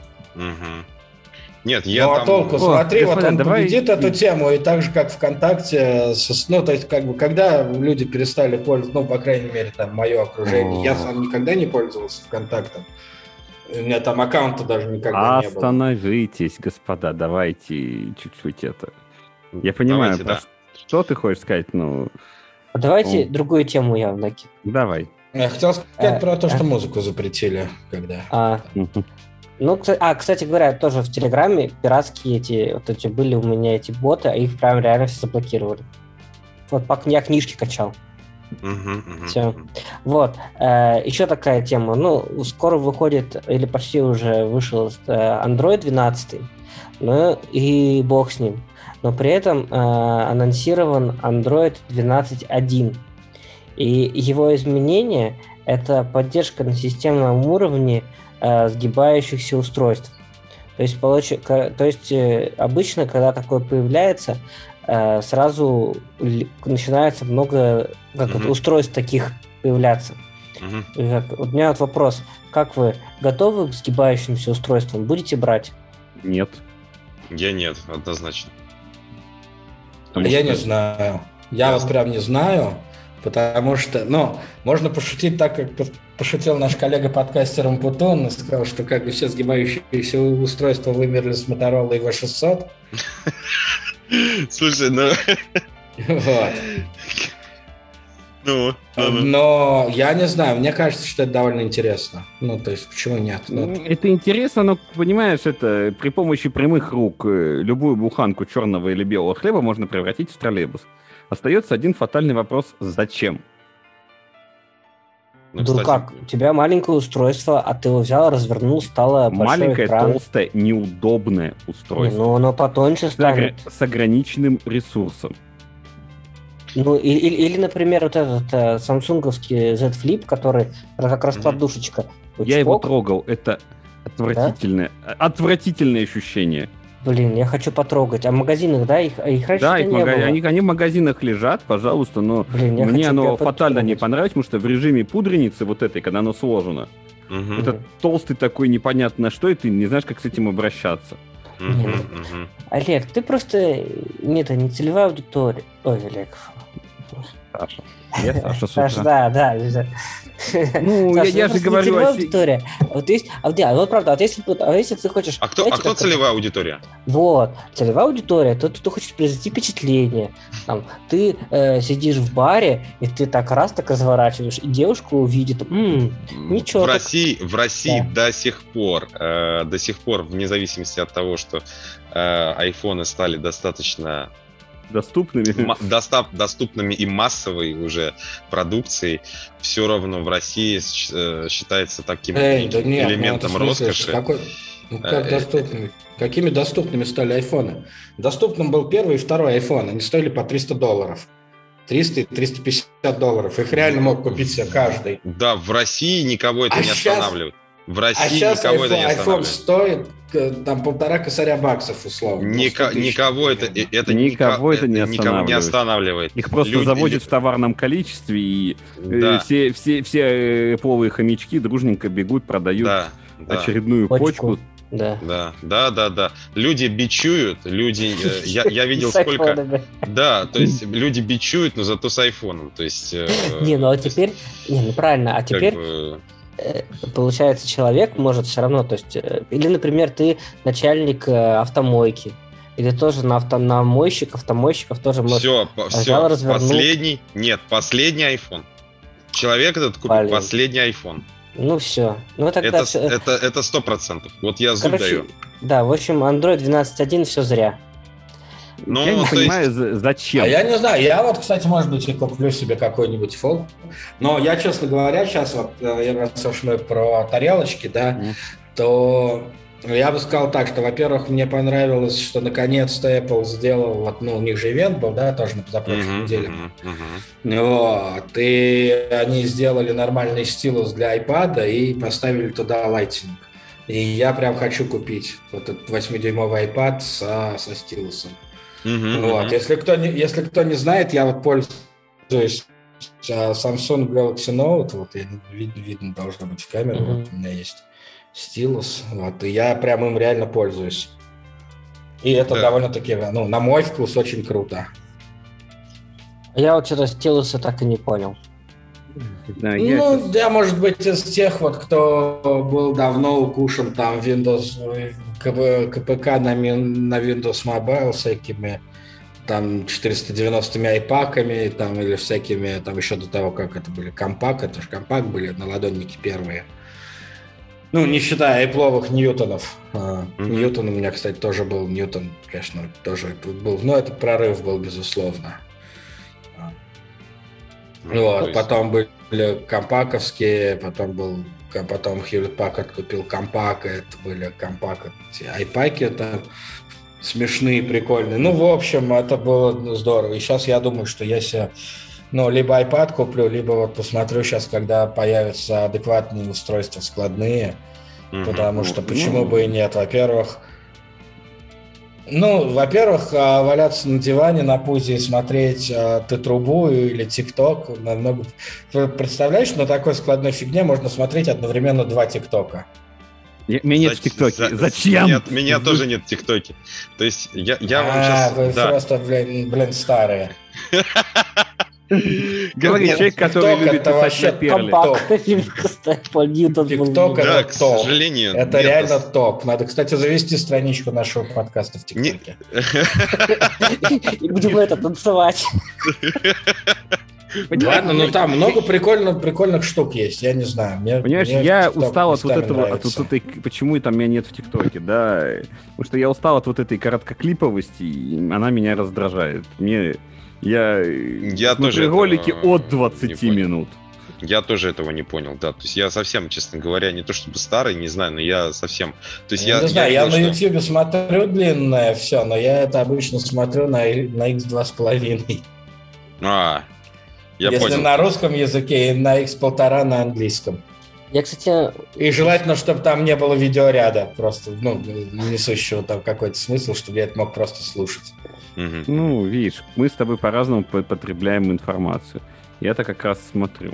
S2: Нет, я
S3: там... толку, смотри, вот он победит эту тему, и так же, как ВКонтакте, то есть, как бы, когда люди перестали пользоваться, ну, по крайней мере, там, мое окружение, я сам никогда не пользовался ВКонтактом. У меня там аккаунта даже никогда не было.
S1: Остановитесь, господа, давайте чуть-чуть это. Я понимаю, что ты хочешь сказать, ну...
S4: Давайте другую тему я накину.
S1: Давай.
S3: Я хотел сказать про то, что музыку запретили, когда...
S4: Ну, кстати говоря, тоже в Телеграме пиратские эти были у меня эти боты, а их прям реально все заблокировали. Вот я книжки качал. Все. Вот. Еще такая тема. Ну, скоро выходит, или почти уже вышел Android 12, ну и бог с ним. Но при этом анонсирован Android 12.1. И его изменение – это поддержка на системном уровне сгибающихся устройств. То есть обычно, когда такое появляется, сразу начинается много устройств таких появляться. У меня вот вопрос. Как вы готовы к сгибающимся устройствам? Будете брать?
S1: Нет.
S2: Я нет, однозначно.
S3: Я не знаю. Я вот прям не знаю, потому что, можно пошутить так, как пошутил наш коллега-подкастер Ампутон, и сказал, что как бы все сгибающиеся устройства вымерли с Motorola и V600.
S2: Слушай,
S3: Вот. Но я не знаю, мне кажется, что это довольно интересно. Ну, то есть, почему нет?
S1: Это интересно, но, понимаешь, это при помощи прямых рук любую буханку черного или белого хлеба можно превратить в троллейбус. Остается один фатальный вопрос: зачем?
S4: Как? У тебя маленькое устройство, а ты его взял, развернул, стало большой
S1: маленькое,
S4: экран.
S1: толстое, неудобное устройство.
S4: Ну, оно потоньше станет.
S1: С ограниченным ресурсом.
S4: Ну, или, например, вот этот самсунговский Z Flip, который как раскладушечка.
S1: Я его трогал, это отвратительное, отвратительное ощущение.
S4: Блин, я хочу потрогать. А в магазинах, да, их раньше не было?
S1: Они в магазинах лежат, пожалуйста, но мне оно фатально не понравилось, потому что в режиме пудреницы вот этой, когда оно сложено, это толстый такой непонятно что, и ты не знаешь, как с этим обращаться.
S4: Олег, ты просто не целевая аудитория. Ой, Олег.
S1: Саша. Я Саша с утра.
S4: Саша, да.
S1: Ну,
S4: Саша,
S1: я же говорю
S4: о аудитория. Вот есть, вот правда, если ты хочешь...
S2: А кто целевая аудитория?
S4: Вот, целевая аудитория, ты хочешь произвести впечатление. Ты сидишь в баре, и ты так разворачиваешь, и девушка увидит, ничего.
S2: В России до сих пор, вне зависимости от того, что айфоны стали достаточно доступными и массовой уже продукцией, все равно в России считается таким элементом роскоши.
S3: Как доступными? Какими доступными стали айфоны? Доступным был первый и второй айфон. Они стоили по $300. 300 и $350. Их реально мог купить себе каждый.
S2: Да, в России никого это не останавливает. В
S3: А
S2: России
S3: сейчас
S2: никого это не
S3: iPhone
S2: останавливает.
S3: стоит там $1,5 косаря условно.
S2: Никого это
S1: Никого это не
S2: никого не
S1: останавливает.
S2: останавливает.
S1: Их просто завозят в товарном количестве, и все Apple хомячки дружненько бегут, продают очередную почку.
S2: Да. Люди бичуют, я видел сколько... Да, то есть люди бичуют, но зато с айфоном. То есть...
S4: Не, а теперь... правильно, а теперь... Получается, человек может все равно, то есть, или, например, ты начальник автомойки, или тоже на мойщиков тоже может...
S2: Все, последний iPhone. Человек этот купит последний iPhone.
S4: Ну все. Ну, тогда
S2: это 100%. Вот я зуб даю.
S4: Да, в общем, Android 12.1 все зря.
S1: Я не понимаю, зачем.
S3: А я не знаю, я вот, кстати, может быть, и куплю себе какой-нибудь фолд. Но я, честно говоря, сейчас вот, раз уж мы про тарелочки, да, то я бы сказал так, что, во-первых, мне понравилось, что наконец-то Apple сделал, вот, у них же ивент был, да, тоже на позапрошлой неделе. Вот, и они сделали нормальный стилус для iPad и поставили туда Lightning. И я прям хочу купить вот этот 8-дюймовый iPad со стилусом. Вот. Если кто не знает, я вот пользуюсь Samsung Galaxy Note, вот видно должно быть в камере, вот у меня есть стилус, вот, и я прям им реально пользуюсь. И это довольно-таки, на мой вкус, очень круто.
S4: Я вот что-то стилуса так и не понял.
S3: Да, я, может быть, из тех, вот, кто был давно укушен там Windows, КПК на Windows Mobile всякими там 490-ми айпаками, там, или всякими, там, еще до того, как это были это же компакт были, наладонники первые. Не считая айпловых Ньютонов. Ньютон у меня, кстати, тоже был. Ньютон, конечно, тоже был. Но этот прорыв был, безусловно. Вот, потом были компаковские, потом Hewlett Packard купил компак, это были компак, айпаки, это смешные, прикольные. В общем, это было здорово. И сейчас я думаю, что я себе, либо iPad куплю, либо вот посмотрю сейчас, когда появятся адекватные устройства складные, потому что почему бы и нет. Во-первых, валяться на диване, на пузе и смотреть Т-трубу или ТикТок намного... Представляешь, на такой складной фигне можно смотреть одновременно 2 ТикТока.
S1: Меня нет в ТикТоке. Зачем?
S2: Меня тоже нет в ТикТоке. То есть я вам сейчас...
S3: Вы просто, блин, старые.
S1: Говорит человек, который любит писать на перле.
S3: ТикТок — это
S2: к
S3: топ.
S2: сожалению.
S3: Это реально топ. Надо, кстати, завести страничку нашего подкаста в ТикТоке.
S4: И будем это танцевать.
S3: Ладно, там много прикольных штук есть, я не знаю.
S1: Понимаешь, я устал от вот этого, почему там меня нет в ТикТоке, да, потому что я устал от вот этой короткоклиповости, и она меня раздражает. Я смотрю
S2: тоже
S1: ролики от 20 минут.
S2: Я тоже этого не понял, да. То есть я совсем, честно говоря, не то чтобы старый, не знаю, но я совсем... То есть я
S3: на YouTube смотрю длинное все, но я это обычно смотрю на X2,5.
S2: Я
S3: Если
S2: понял.
S3: На русском языке, и на X1,5 на английском.
S4: Я, кстати...
S3: И желательно, чтобы там не было видеоряда, просто, несущего там какой-то смысл, чтобы я это мог просто слушать.
S1: Видишь, мы с тобой по-разному потребляем информацию. Я-то как раз смотрю.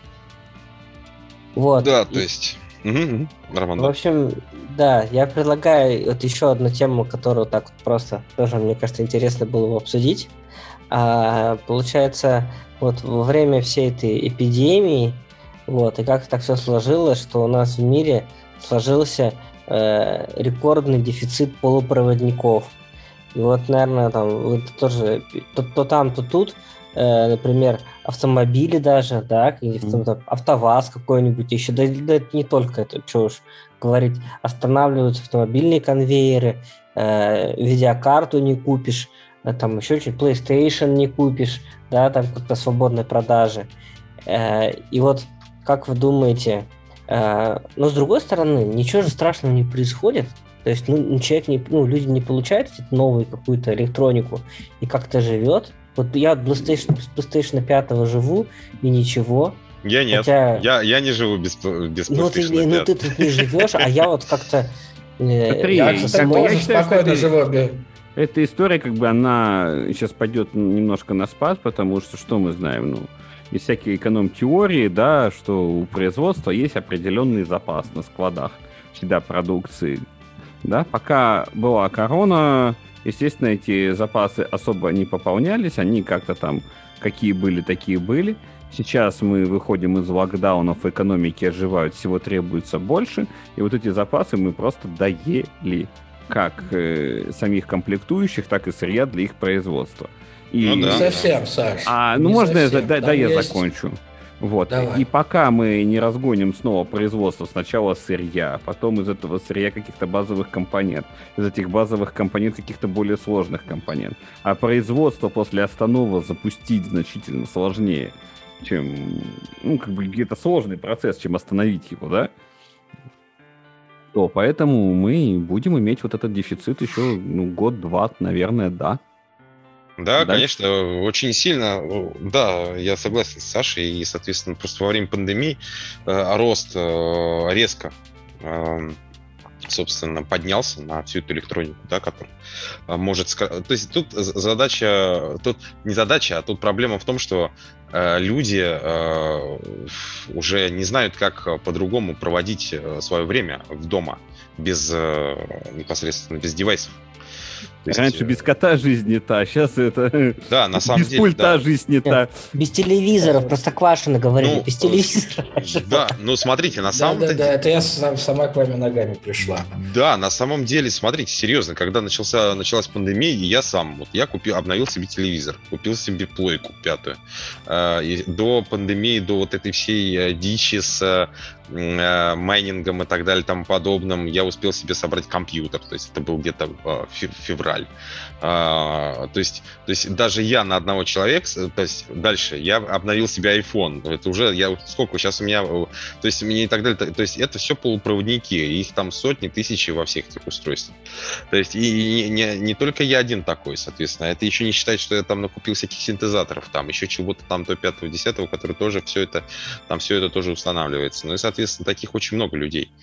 S4: Вот.
S2: Да, то есть...
S4: В общем, да, я предлагаю вот еще одну тему, которую так вот просто тоже, мне кажется, интересно было бы обсудить. Получается, вот во время всей этой эпидемии, вот, и как так все сложилось, что у нас в мире сложился рекордный дефицит полупроводников. И вот, наверное, там это тоже то там, то тут, например, автомобили даже, да, АвтоВАЗ какой-нибудь еще, да это не только это, что уж говорить, останавливаются автомобильные конвейеры, видеокарту не купишь, там еще что-то, PlayStation не купишь, да, там как-то свободной продажи. И вот, как вы думаете, но с другой стороны, ничего же страшного не происходит. То есть, люди не получают новую какую-то электронику и как-то живет. Вот я с PlayStation 5 живу, и ничего.
S2: Я нет.
S4: Хотя...
S2: Я не живу без PlayStation 5.
S4: Ну, ты тут не живешь, а я вот как-то...
S3: Я, кстати, тоже спокойно живу.
S1: Эта история, как бы, она сейчас пойдет немножко на спад, потому что мы знаем? Ну, из всякие эконом-теории, да, что у производства есть определенный запас на складах всегда продукции. Да, пока была корона, естественно, эти запасы особо не пополнялись, они как-то там какие были, такие были. Сейчас мы выходим из локдаунов, экономики оживают, всего требуется больше, и вот эти запасы мы просто доели, как самих комплектующих, так и сырья для их производства. И...
S2: Ну да.
S3: Не совсем, Саш.
S1: можно
S3: совсем.
S1: я есть... закончу? Вот.
S3: Давай.
S1: И пока мы не разгоним снова производство сначала сырья, потом из этого сырья каких-то базовых компонент, из этих базовых компонент каких-то более сложных компонент, а производство после останова запустить значительно сложнее, чем, где-то сложный процесс, чем остановить его, да? То поэтому мы будем иметь вот этот дефицит еще год-два, наверное, да.
S2: Да, конечно, очень сильно. Да, я согласен с Сашей. И, соответственно, просто во время пандемии рост резко, собственно, поднялся на всю эту электронику, да, которая может... То есть тут задача... Тут не задача, а тут проблема в том, что люди уже не знают, как по-другому проводить свое время дома непосредственно без девайсов.
S1: Раньше без кота жизнь не та, сейчас это...
S2: Да, на самом деле,
S1: без пульта жизнь не та.
S4: Без телевизоров, Простоквашино говорили, без телевизора.
S2: Да, смотрите, на самом деле...
S3: Да, это я сама к вами ногами пришла.
S2: Да, на самом деле, смотрите, серьезно, когда началась пандемия, я обновил себе телевизор, купил себе плойку 5-ю. И до пандемии, до вот этой всей дичи с майнингом и так далее, тому подобным, я успел себе собрать компьютер, то есть это был где-то февраль. То есть даже я на одного человека, то есть дальше я обновил себе iPhone, это уже, сейчас у меня, то есть мне и так далее, то есть это все полупроводники, их там сотни, тысячи во всех этих устройствах. То есть и не только я один такой, соответственно, это еще не считать, что я там накупил всяких синтезаторов, там еще чего-то там до 5-го, 10-го, который тоже все это тоже устанавливается. Ну и, соответственно, таких очень много людей,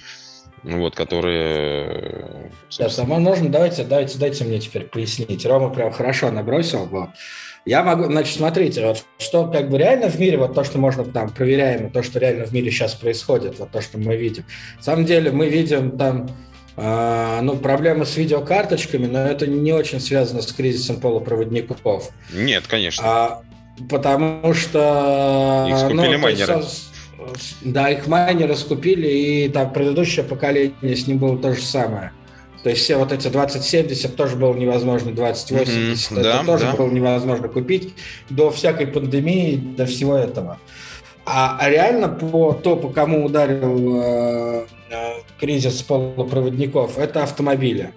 S2: которые...
S3: Сейчас, можно, давайте мне теперь пояснить. Рома прям хорошо набросил. Я могу, значит, смотрите, вот что как бы реально в мире, вот то, что можно там проверяем, то, что реально в мире сейчас происходит, вот то, что мы видим. На самом деле мы видим там проблемы с видеокарточками, но это не очень связано с кризисом полупроводников.
S2: Нет, конечно.
S3: Потому что...
S2: Их скупили майнеры.
S3: Да, их майнеры скупили, и там предыдущее поколение с ним было то же самое. То есть все вот эти 2070 тоже было невозможно, 2080 тоже было невозможно купить до всякой пандемии, до всего этого. А реально по кому ударил кризис полупроводников, это автомобили.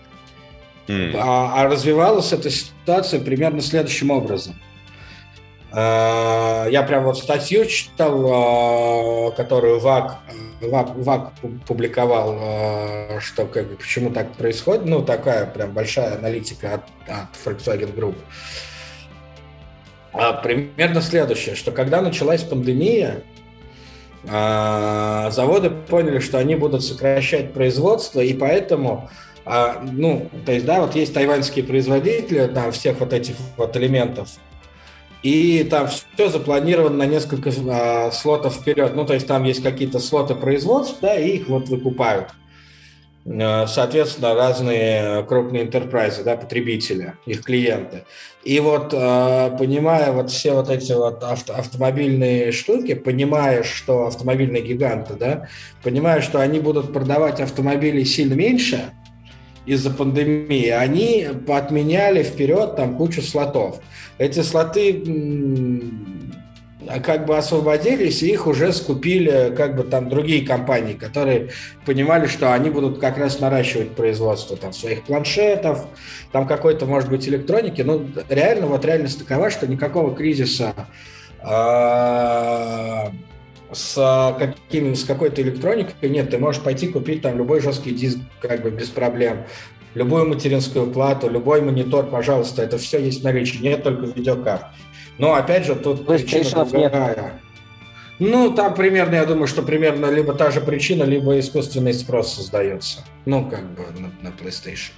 S3: А развивалась эта ситуация примерно следующим образом. Я прям вот статью читал, которую ВАК публиковал, что почему так происходит. Такая прям большая аналитика от Volkswagen Group. Примерно следующее, что когда началась пандемия, заводы поняли, что они будут сокращать производство, и поэтому... вот есть тайваньские производители всех вот этих вот элементов, и там все запланировано на несколько слотов вперед. То есть там есть какие-то слоты производств, да, и их выкупают. Соответственно, разные крупные enterprise, да, потребители, их клиенты. И понимая все вот эти автомобильные штуки, понимая, что автомобильные гиганты, да, понимая, что они будут продавать автомобили сильно меньше из-за пандемии, они отменяли вперед кучу слотов. Эти слоты освободились, и их уже скупили другие компании, которые понимали, что они будут как раз наращивать производство своих планшетов, какой-то, может быть, электроники. Реальность такова, что никакого кризиса с какой-то электроникой нет. Ты можешь пойти купить любой жесткий диск без проблем, любую материнскую плату, любой монитор, пожалуйста, это все есть в наличии, нет только видеокарт. Но опять же, тут причина другая. Ну, там примерно, я думаю, что примерно либо та же причина, либо искусственный спрос создается. Ну, как бы на PlayStation.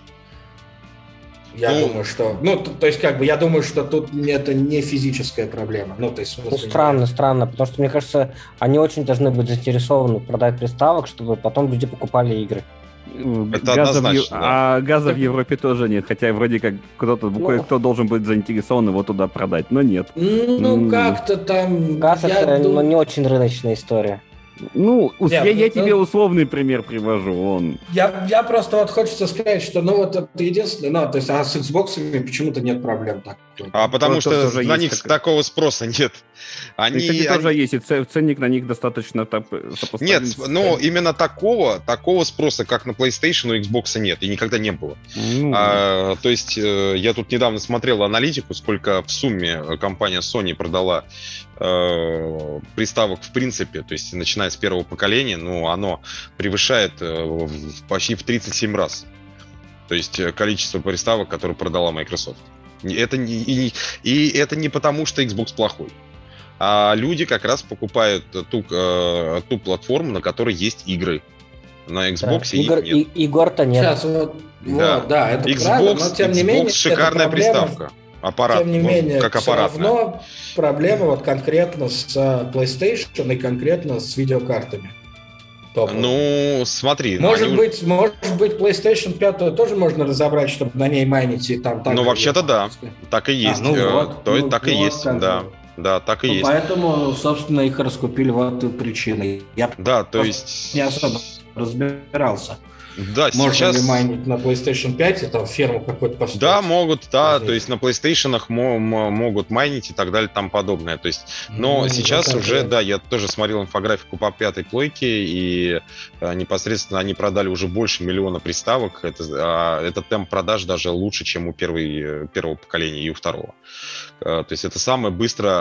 S3: Я думаю, что... Ну, то есть, как бы, я думаю, что тут это не физическая проблема. Ну, то есть...
S4: странно, потому что, мне кажется, они очень должны быть заинтересованы продать приставок, чтобы потом люди покупали игры.
S2: Это однозначно,
S1: А газа в Европе тоже нет, хотя вроде как кое-кто должен быть заинтересован его туда продать, но нет.
S3: Ну, как-то там...
S4: Газ — это не очень рыночная история.
S1: Ну, я тебе условный пример привожу.
S3: Я просто вот хочется сказать, что, ну, вот это единственное, ну, то есть, а с Xbox почему-то нет проблем так.
S2: Потому что на них такого спроса нет.
S1: Они тоже есть, и ценник на них достаточно
S2: сопоставим. Нет, но именно такого спроса, как на PlayStation, у Xbox нет, и никогда не было. То есть, я тут недавно смотрел аналитику, сколько в сумме компания Sony продала приставок в принципе, то есть начиная с первого поколения, ну, оно превышает почти в 37 раз. То есть количество приставок, которые продала Microsoft. Это не потому, что Xbox плохой. А люди как раз покупают ту платформу, на которой есть игры. На Xbox нет.
S4: Игр-то нет.
S3: Сейчас, да, это
S2: Xbox,
S3: правда, но тем не менее...
S2: шикарная приставка. Аппарат,
S3: тем не менее,
S2: как
S3: все
S2: аппаратная.
S3: равно проблема вот конкретно с PlayStation и конкретно с видеокартами.
S2: Ну, смотри.
S3: Может быть, PlayStation 5 тоже можно разобрать, чтобы на ней майнить и там...
S2: Ну, вообще-то да, так и есть. Так и есть, да. Да, так и есть.
S3: Поэтому, собственно, их раскупили вот этой причиной.
S2: Да, то есть...
S3: Не особо разбирался.
S2: Да,
S3: можно
S2: сейчас...
S3: ли майнить на PlayStation 5 и там ферму какую-то построить?
S2: Да, могут, да, то есть на PlayStation могут майнить и так далее, там подобное. То есть, но сейчас уже, да, я тоже смотрел инфографику по пятой плойке, и непосредственно они продали уже больше 1 миллиона приставок. Этот темп продаж даже лучше, чем у первого поколения и у второго. То есть это самое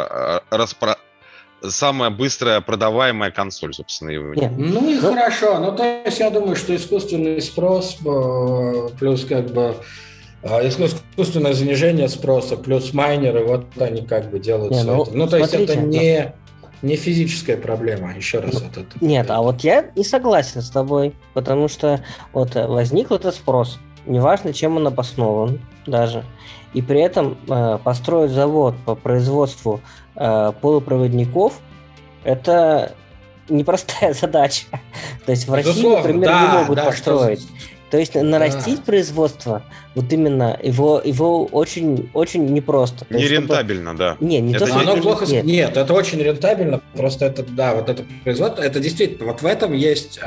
S2: самая быстрая продаваемая консоль, собственно.
S3: Ну и хорошо. Ну, то есть я думаю, что искусственный спрос плюс как бы искусственное занижение спроса плюс майнеры, вот они как бы делают все это. Ну, то есть это не физическая проблема, еще раз.
S4: Нет, а вот я не согласен с тобой, потому что вот возник этот спрос, неважно, чем он обоснован даже, и при этом построить завод по производству полупроводников – это непростая задача. То есть в России, например, не могут построить. То есть нарастить производство, вот именно его очень, очень непросто.
S2: Нерентабельно, да.
S3: Нет, это очень рентабельно, просто это производство, это действительно, вот в этом есть...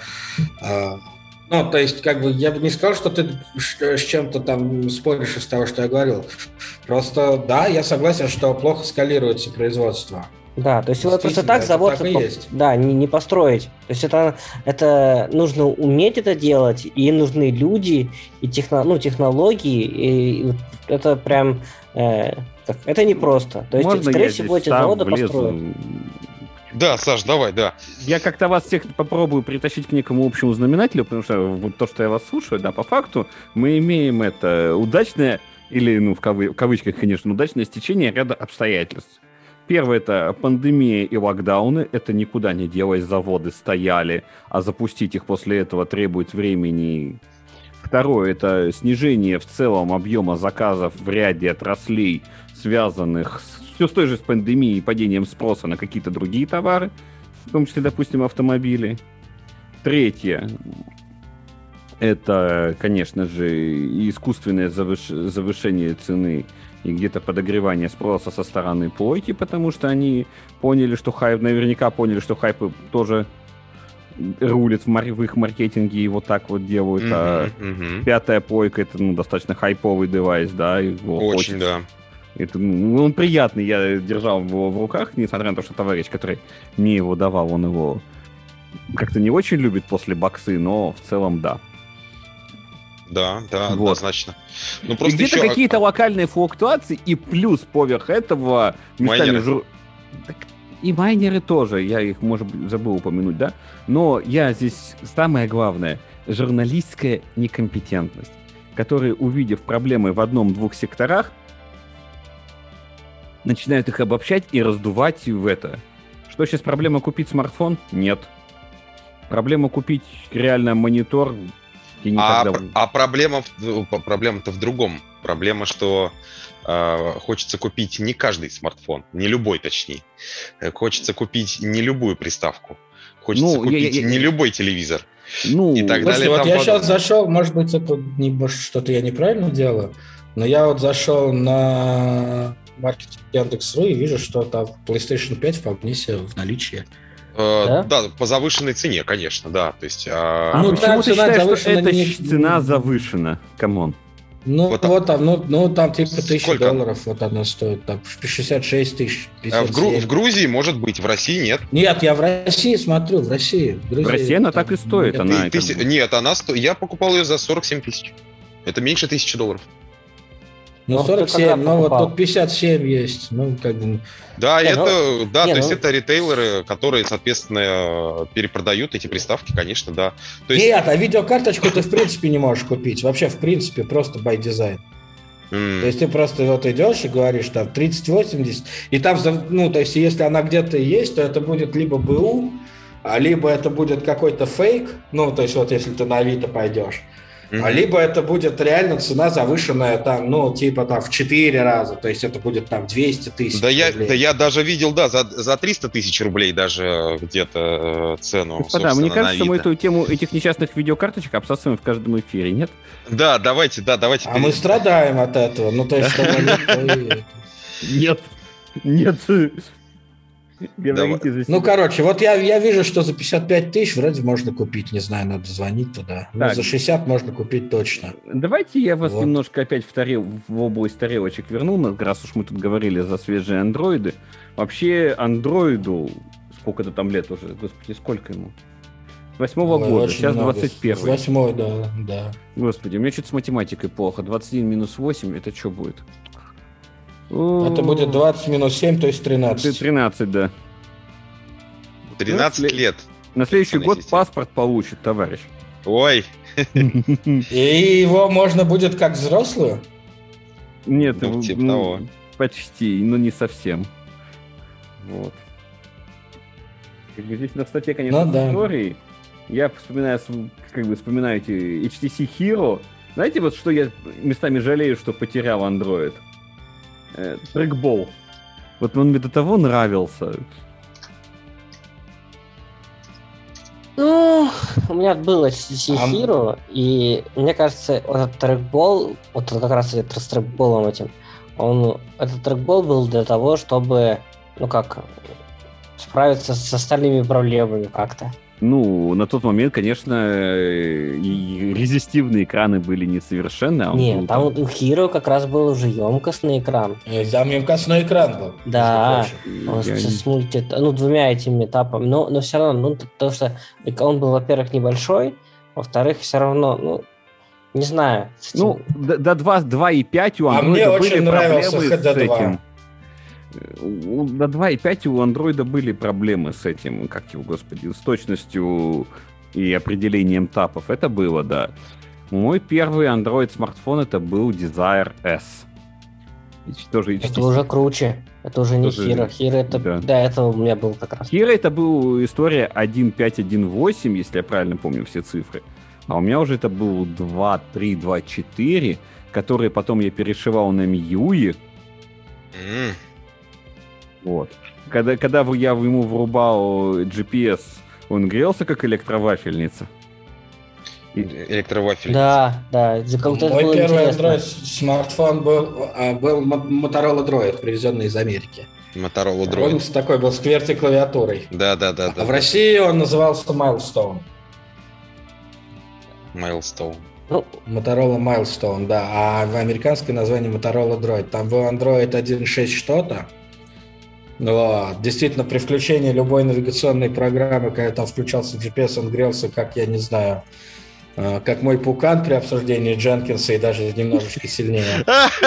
S3: Ну, то есть, как бы, я бы не сказал, что ты с чем-то там споришь из того, что я говорил. Просто, да, я согласен, что плохо скалируется производство.
S4: Да, то есть вот просто так завод не построить. То есть это нужно уметь это делать, и нужны люди, и технологии, и это прям... это непросто. То есть,
S1: можно
S4: скорее всего, эти заводы построят.
S2: Да, Саш, давай, да.
S1: Я как-то вас всех попробую притащить к некому общему знаменателю, потому что вот то, что я вас слушаю, да, по факту мы имеем это удачное, или, ну, в кавычках, конечно, удачное стечение ряда обстоятельств. Первое – это пандемия и локдауны. Это никуда не делось, заводы стояли, а запустить их после этого требует времени. Второе – это снижение в целом объема заказов в ряде отраслей, связанных с той же пандемией и падением спроса на какие-то другие товары, в том числе, допустим, автомобили. Третье – это, конечно же, искусственное завышение цены и где-то подогревание спроса со стороны плойки, потому что они поняли, что наверняка поняли, что хайпы тоже рулят в их маркетинге и вот так вот делают. Пятая плойка – это достаточно хайповый девайс, да?
S2: Очень, да.
S1: Это, он приятный, я держал его в руках, несмотря на то, что товарищ, который мне его давал, он его как-то не очень любит после боксы, но в целом да.
S2: Да, вот. Однозначно.
S1: Ну, просто и где-то какие-то локальные флуктуации, и плюс поверх этого местами... И майнеры тоже, я их, может быть, забыл упомянуть, да? Но я здесь, самое главное, журналистская некомпетентность, которые, увидев проблемы в одном-двух секторах, начинают их обобщать и раздувать в это. Что сейчас проблема купить смартфон? Нет. Проблема купить реально монитор.
S2: А проблема-то в другом. Проблема, что хочется купить не каждый смартфон, не любой, точнее. Хочется купить не любую приставку. Хочется купить не любой телевизор. И так далее.
S3: Вот я сейчас зашел, может быть, что-то я неправильно делаю, но я вот зашел на маркетинг Яндекс.ру и вижу, что там PlayStation 5 вполне себе в наличии.
S2: Да, по завышенной цене, конечно, да. То есть,
S1: почему ты считаешь, что эта цена завышена? Камон.
S3: Ну, вот там, там типа $1000, вот она стоит, там 66 тысяч, 57.
S2: В Грузии, может быть, в России нет.
S3: Нет, я в России смотрю, в России.
S1: В России она так и стоит.
S2: Нет, я покупал ее за 47 тысяч. Это меньше $1000.
S3: Ну, 47, но вот тут 57 есть. Ну, как бы...
S2: Да, то есть это ритейлеры, которые, соответственно, перепродают эти приставки, конечно, да. То есть...
S3: Нет, а видеокарточку ты в принципе не можешь купить. Вообще, в принципе, просто by design. То есть ты просто вот идешь и говоришь, там, 3080, и там, ну, то есть если она где-то есть, то это будет либо БУ, либо это будет какой-то фейк, ну, то есть вот если ты на Авито пойдешь, либо это будет реально цена завышенная там, ну, типа там в 4 раза, то есть это будет там 200 тысяч рублей.
S2: Да я даже видел, да, за 300 тысяч рублей даже где-то цену.
S1: Господа, мне кажется, мы эту тему этих несчастных видеокарточек обсасываем в каждом эфире, нет?
S2: Да, давайте.
S3: А мы страдаем от этого, ну, то есть, чтобы...
S1: Нет. Говорите за себя.
S3: Ну, короче, вот я вижу, что за 55 тысяч вроде можно купить, не знаю, надо звонить туда. Но за 60 можно купить точно.
S1: Давайте я вас немножко опять в область тарелочек верну, раз уж мы тут говорили за свежие андроиды. Вообще, андроиду, сколько-то там лет уже, господи, сколько ему? 8-го года, сейчас 21-й.
S3: 8-й, да.
S1: Господи, у меня что-то с математикой плохо. 21 минус 8, это что будет?
S3: Это будет 20 минус 7, то есть 13.
S1: 13, да.
S2: 13 лет.
S1: На следующий год паспорт получит, товарищ.
S2: Ой.
S3: И его можно будет как взрослую?
S1: Нет, типа того. Почти, но не совсем. Вот. Здесь на статье, конечно, с историей. Я вспоминаю эти HTC Hero. Знаете, вот что я местами жалею, что потерял Android? Трекбол. Вот он мне до того нравился.
S4: Ну, у меня был HTC Hero, и мне кажется, вот этот трекбол, вот как раз с трекболом этим, этот трекбол был для того, чтобы, справиться с остальными проблемами как-то.
S1: Ну, на тот момент, конечно, и резистивные экраны были несовершенны.
S4: Нет, там у Hero как раз был уже емкостный экран.
S3: Там емкостной экран был.
S4: Да, с двумя этими этапами. Но все равно, потому что он был, во-первых, небольшой, во-вторых, все равно, не знаю.
S1: Ну, до 2.5 у Android были проблемы с этим. До 2.5 у андроида были проблемы с этим, с точностью и определением тапов. Это было, да. Мой первый Android-смартфон это был Desire S.
S4: Это уже круче. Это уже не Hero. Hero это... Да, это у меня был как раз.
S1: Hero это была история 1.5.1.8, если я правильно помню все цифры. А у меня уже это был 2.3, 2.4, которые потом я перешивал на MIUI. Вот. Когда я ему врубал GPS, он грелся как электровафельница.
S2: Электровафельница.
S4: Да.
S3: Мой первый Android-смартфон был Motorola Droid, привезенный из Америки.
S2: Motorola Droid.
S3: Он такой был с QWERTY-клавиатурой.
S2: Да.
S3: А в России он назывался Milestone. Motorola Milestone, да. А в американское название Motorola Droid. Там был Android 1.6 что-то. Действительно, при включении любой навигационной программы, когда там включался GPS, он грелся, как, я не знаю, как мой пукан при обсуждении Дженкинса и даже немножечко сильнее.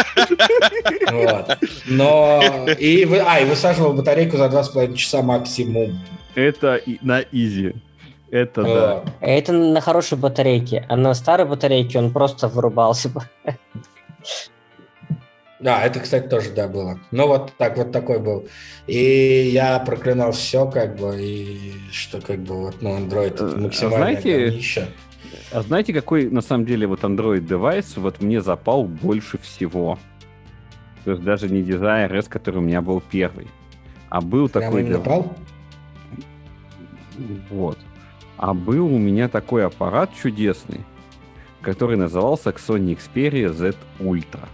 S3: И высаживал батарейку за 2,5 часа максимум.
S1: Это на изи. Это да.
S4: Это на хорошей батарейке. А на старой батарейке он просто вырубался бы.
S3: Да, это, кстати, тоже, да, было. Ну, вот так, вот такой был. И я проклинал все, как бы, и что, как бы, вот, ну, Android это максимальное говнище.
S1: А знаете, какой, на самом деле, вот Android-девайс вот мне запал больше всего? То есть даже не Desire S, который у меня был первый, а был
S3: Прямо
S1: такой...
S3: именно пал?
S1: Вот. А был у меня такой аппарат чудесный, который назывался Sony Xperia Z Ultra.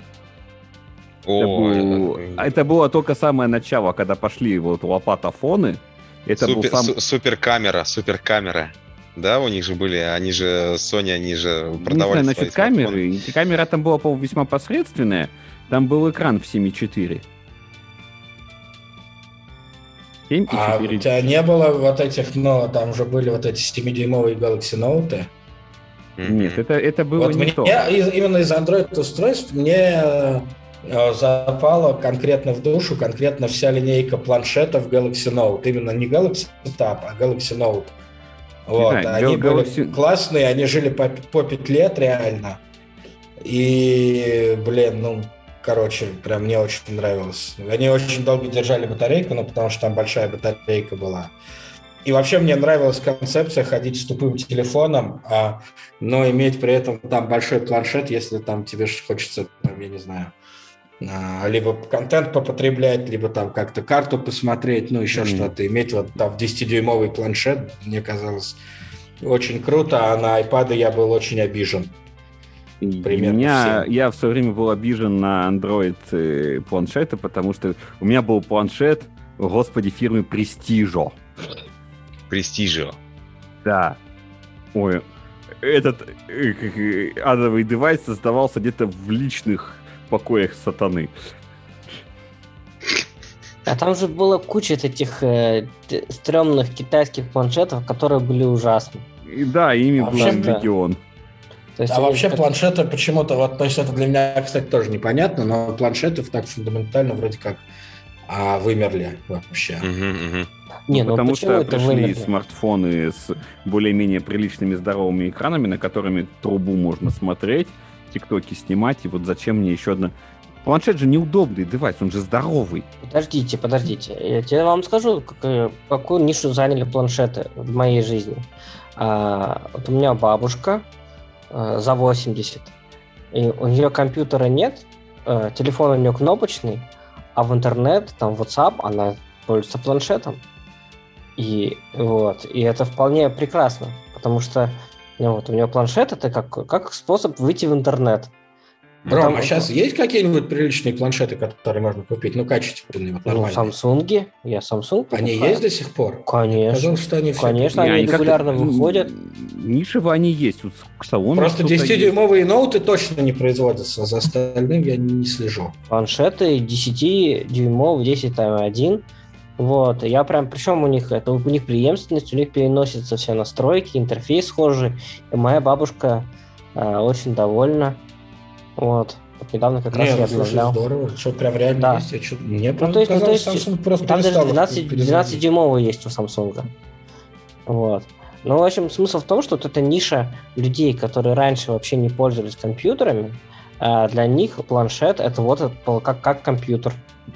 S1: Это было только самое начало, когда пошли вот лопатофоны. Это
S2: суперкамера. Да, у них же были, они же, Sony, они же продавали.
S1: Не знаю, насчет камеры. Камера там была, по-моему, весьма посредственная. Там был экран в 7.4. 7,4.
S3: А у тебя не было вот этих, ну, там же были вот эти 7-дюймовые Galaxy Note?
S1: Нет, это было
S3: вот
S1: не
S3: мне,
S1: то.
S3: Именно из Android-устройств мне запала конкретно в душу конкретно вся линейка планшетов Galaxy Note. Именно не Galaxy Tab, а Galaxy Note. Вот. Они были классные, они жили по 5 лет реально. И, блин, ну, короче, прям мне очень нравилось. Они очень долго держали батарейку, ну, потому что там большая батарейка была. И вообще мне нравилась концепция ходить с тупым телефоном, но иметь при этом там большой планшет, если там тебе хочется, там, я не знаю, либо контент попотреблять, либо там как-то карту посмотреть, ну, еще что-то. Иметь вот там 10-дюймовый планшет, мне казалось, очень круто, а на iPad я был очень обижен.
S1: Я в свое время был обижен на Android планшеты, потому что у меня был планшет, господи, фирмы Prestigio. Да. Ой, этот адовый девайс создавался где-то в личных покоях сатаны.
S4: А там же была куча этих стрёмных китайских планшетов, которые были ужасны.
S1: И да, ими был легион.
S3: Вообще планшеты почему-то, вот, то есть это для меня, кстати, тоже непонятно, но планшеты так фундаментально вроде как вымерли вообще.
S1: Не, ну потому что пришли смартфоны с более-менее приличными здоровыми экранами, на которыми трубу можно смотреть, тиктоки снимать, и вот зачем мне еще одна... Планшет же неудобный девайс, он же здоровый.
S4: Подождите. Я тебе вам скажу, какую нишу заняли планшеты в моей жизни. Вот у меня бабушка за 80, и у нее компьютера нет, телефон у нее кнопочный, а в интернет, там, WhatsApp, она пользуется планшетом. И это вполне прекрасно, потому что вот, у нее планшет — это как способ выйти в интернет.
S3: Ром, а сейчас есть какие-нибудь приличные планшеты, которые можно купить? Ну, качественные, вот нормальные.
S4: Ну, Samsung. Я Samsung покупаю.
S3: Они есть до сих пор?
S4: Конечно.
S3: Казалось, что они
S4: Конечно, они регулярно выходят.
S1: Нишево они есть.
S3: Просто 10-дюймовые ноуты точно не производятся, за остальным я не слежу.
S4: Планшеты 10-дюймов, 10.1. Вот, я прям, причем у них преемственность, у них переносятся все настройки, интерфейс схожий, и моя бабушка очень довольна. Вот недавно как раз я обновлял.
S3: Здорово, что прям реально есть. Мне
S4: казалось, Samsung просто там даже 12-дюймовый есть у Samsung. Вот. Ну, в общем, смысл в том, что вот эта ниша людей, которые раньше вообще не пользовались компьютерами, для них планшет — это вот как компьютер.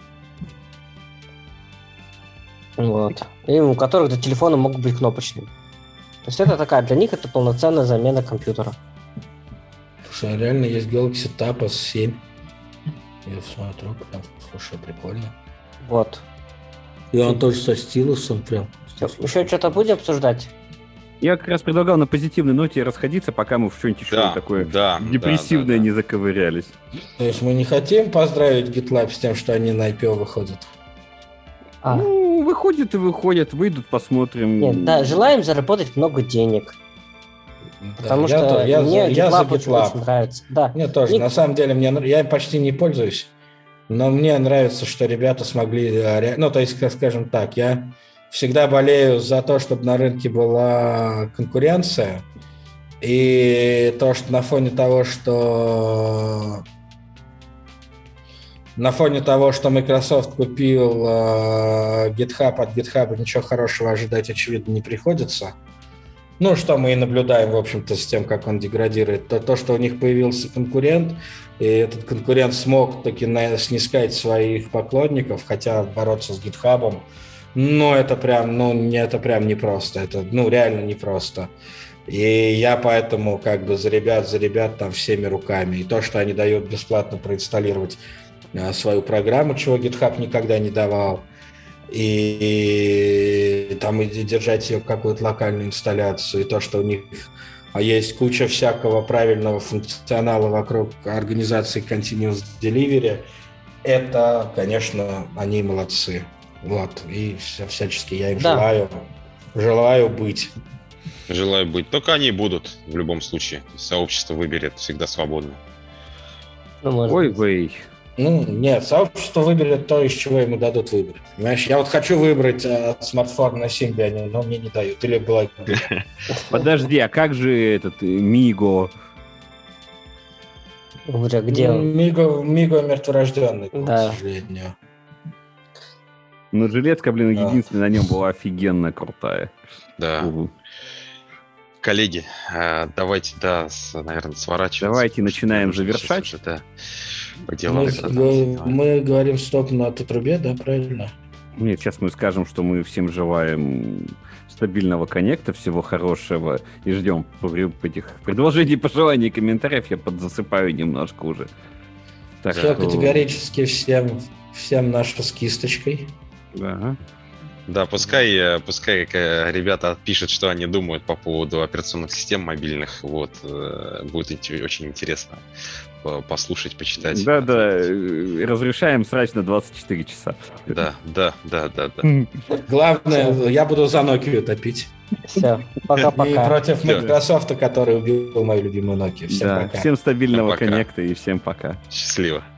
S4: Вот. И у которых телефоны могут быть кнопочными. То есть это такая, для них это полноценная замена компьютера.
S3: Слушай, реально есть Galaxy Tab S7. Я смотрю, слушай, прикольно.
S4: Вот.
S3: И он тоже со стилусом прям.
S4: Еще что-то будем обсуждать?
S1: Я как раз предлагал на позитивной ноте расходиться, пока мы в что-нибудь еще такое депрессивное не заковырялись.
S3: То есть мы не хотим поздравить GitLab с тем, что они на IPO выходят?
S1: Ну, выходят и выходят, выйдут, посмотрим.
S4: Нет, да, желаем заработать много денег. Потому что мне GitLab очень нравится. Да.
S3: Мне тоже. На самом деле, я им почти не пользуюсь, но мне нравится, что ребята смогли... Ну, то есть, скажем так, я всегда болею за то, чтобы на рынке была конкуренция, и то, что на фоне того, что Microsoft купил GitHub, от GitHub ничего хорошего ожидать, очевидно, не приходится. Ну, что мы и наблюдаем, в общем-то, с тем, как он деградирует. То, что у них появился конкурент, и этот конкурент смог таки снискать своих поклонников, хотя бороться с GitHub, это прям непросто. Это, реально непросто. И я поэтому за ребят там всеми руками. И то, что они дают бесплатно проинсталлировать свою программу, чего GitHub никогда не давал, и держать ее какую-то локальную инсталляцию, и то, что у них есть куча всякого правильного функционала вокруг организации Continuous Delivery, это, конечно, они молодцы. Вот, и всячески я им желаю быть.
S2: Желаю быть. Только они будут в любом случае. Сообщество выберет всегда свободно.
S1: Ой-вей.
S3: Нет, сообщество выберет то, из чего ему дадут выбрать. Понимаешь, я хочу выбрать смартфон на Symbian, но мне не дают. Или BlackBerry.
S1: Подожди, а как же этот Миго?
S4: Где он?
S3: Миго мертворожденный,
S4: да.
S3: к сожалению.
S1: Но жилетка, единственная на нем была офигенно крутая.
S2: Да. Коллеги, давайте, наверное, сворачиваться.
S1: Давайте начинаем завершать.
S3: Мы говорим стоп на трубе, да, правильно?
S1: Нет, сейчас мы скажем, что мы всем желаем стабильного коннекта, всего хорошего, и ждем этих предложений, пожеланий, комментариев. Я подзасыпаю немножко уже.
S3: Так все что... категорически всем наша с кисточкой.
S1: Да.
S2: Да, пускай ребята пишут, что они думают по поводу операционных систем мобильных. Вот, будет очень интересно послушать, почитать.
S1: Да, разрешаем срать на 24 часа.
S2: Да.
S3: Главное, я буду за Nokia топить.
S4: Все, пока-пока.
S3: И против Microsoft, который убил мою любимую Nokia. Всем пока.
S1: Всем стабильного коннекта и всем пока.
S2: Счастливо.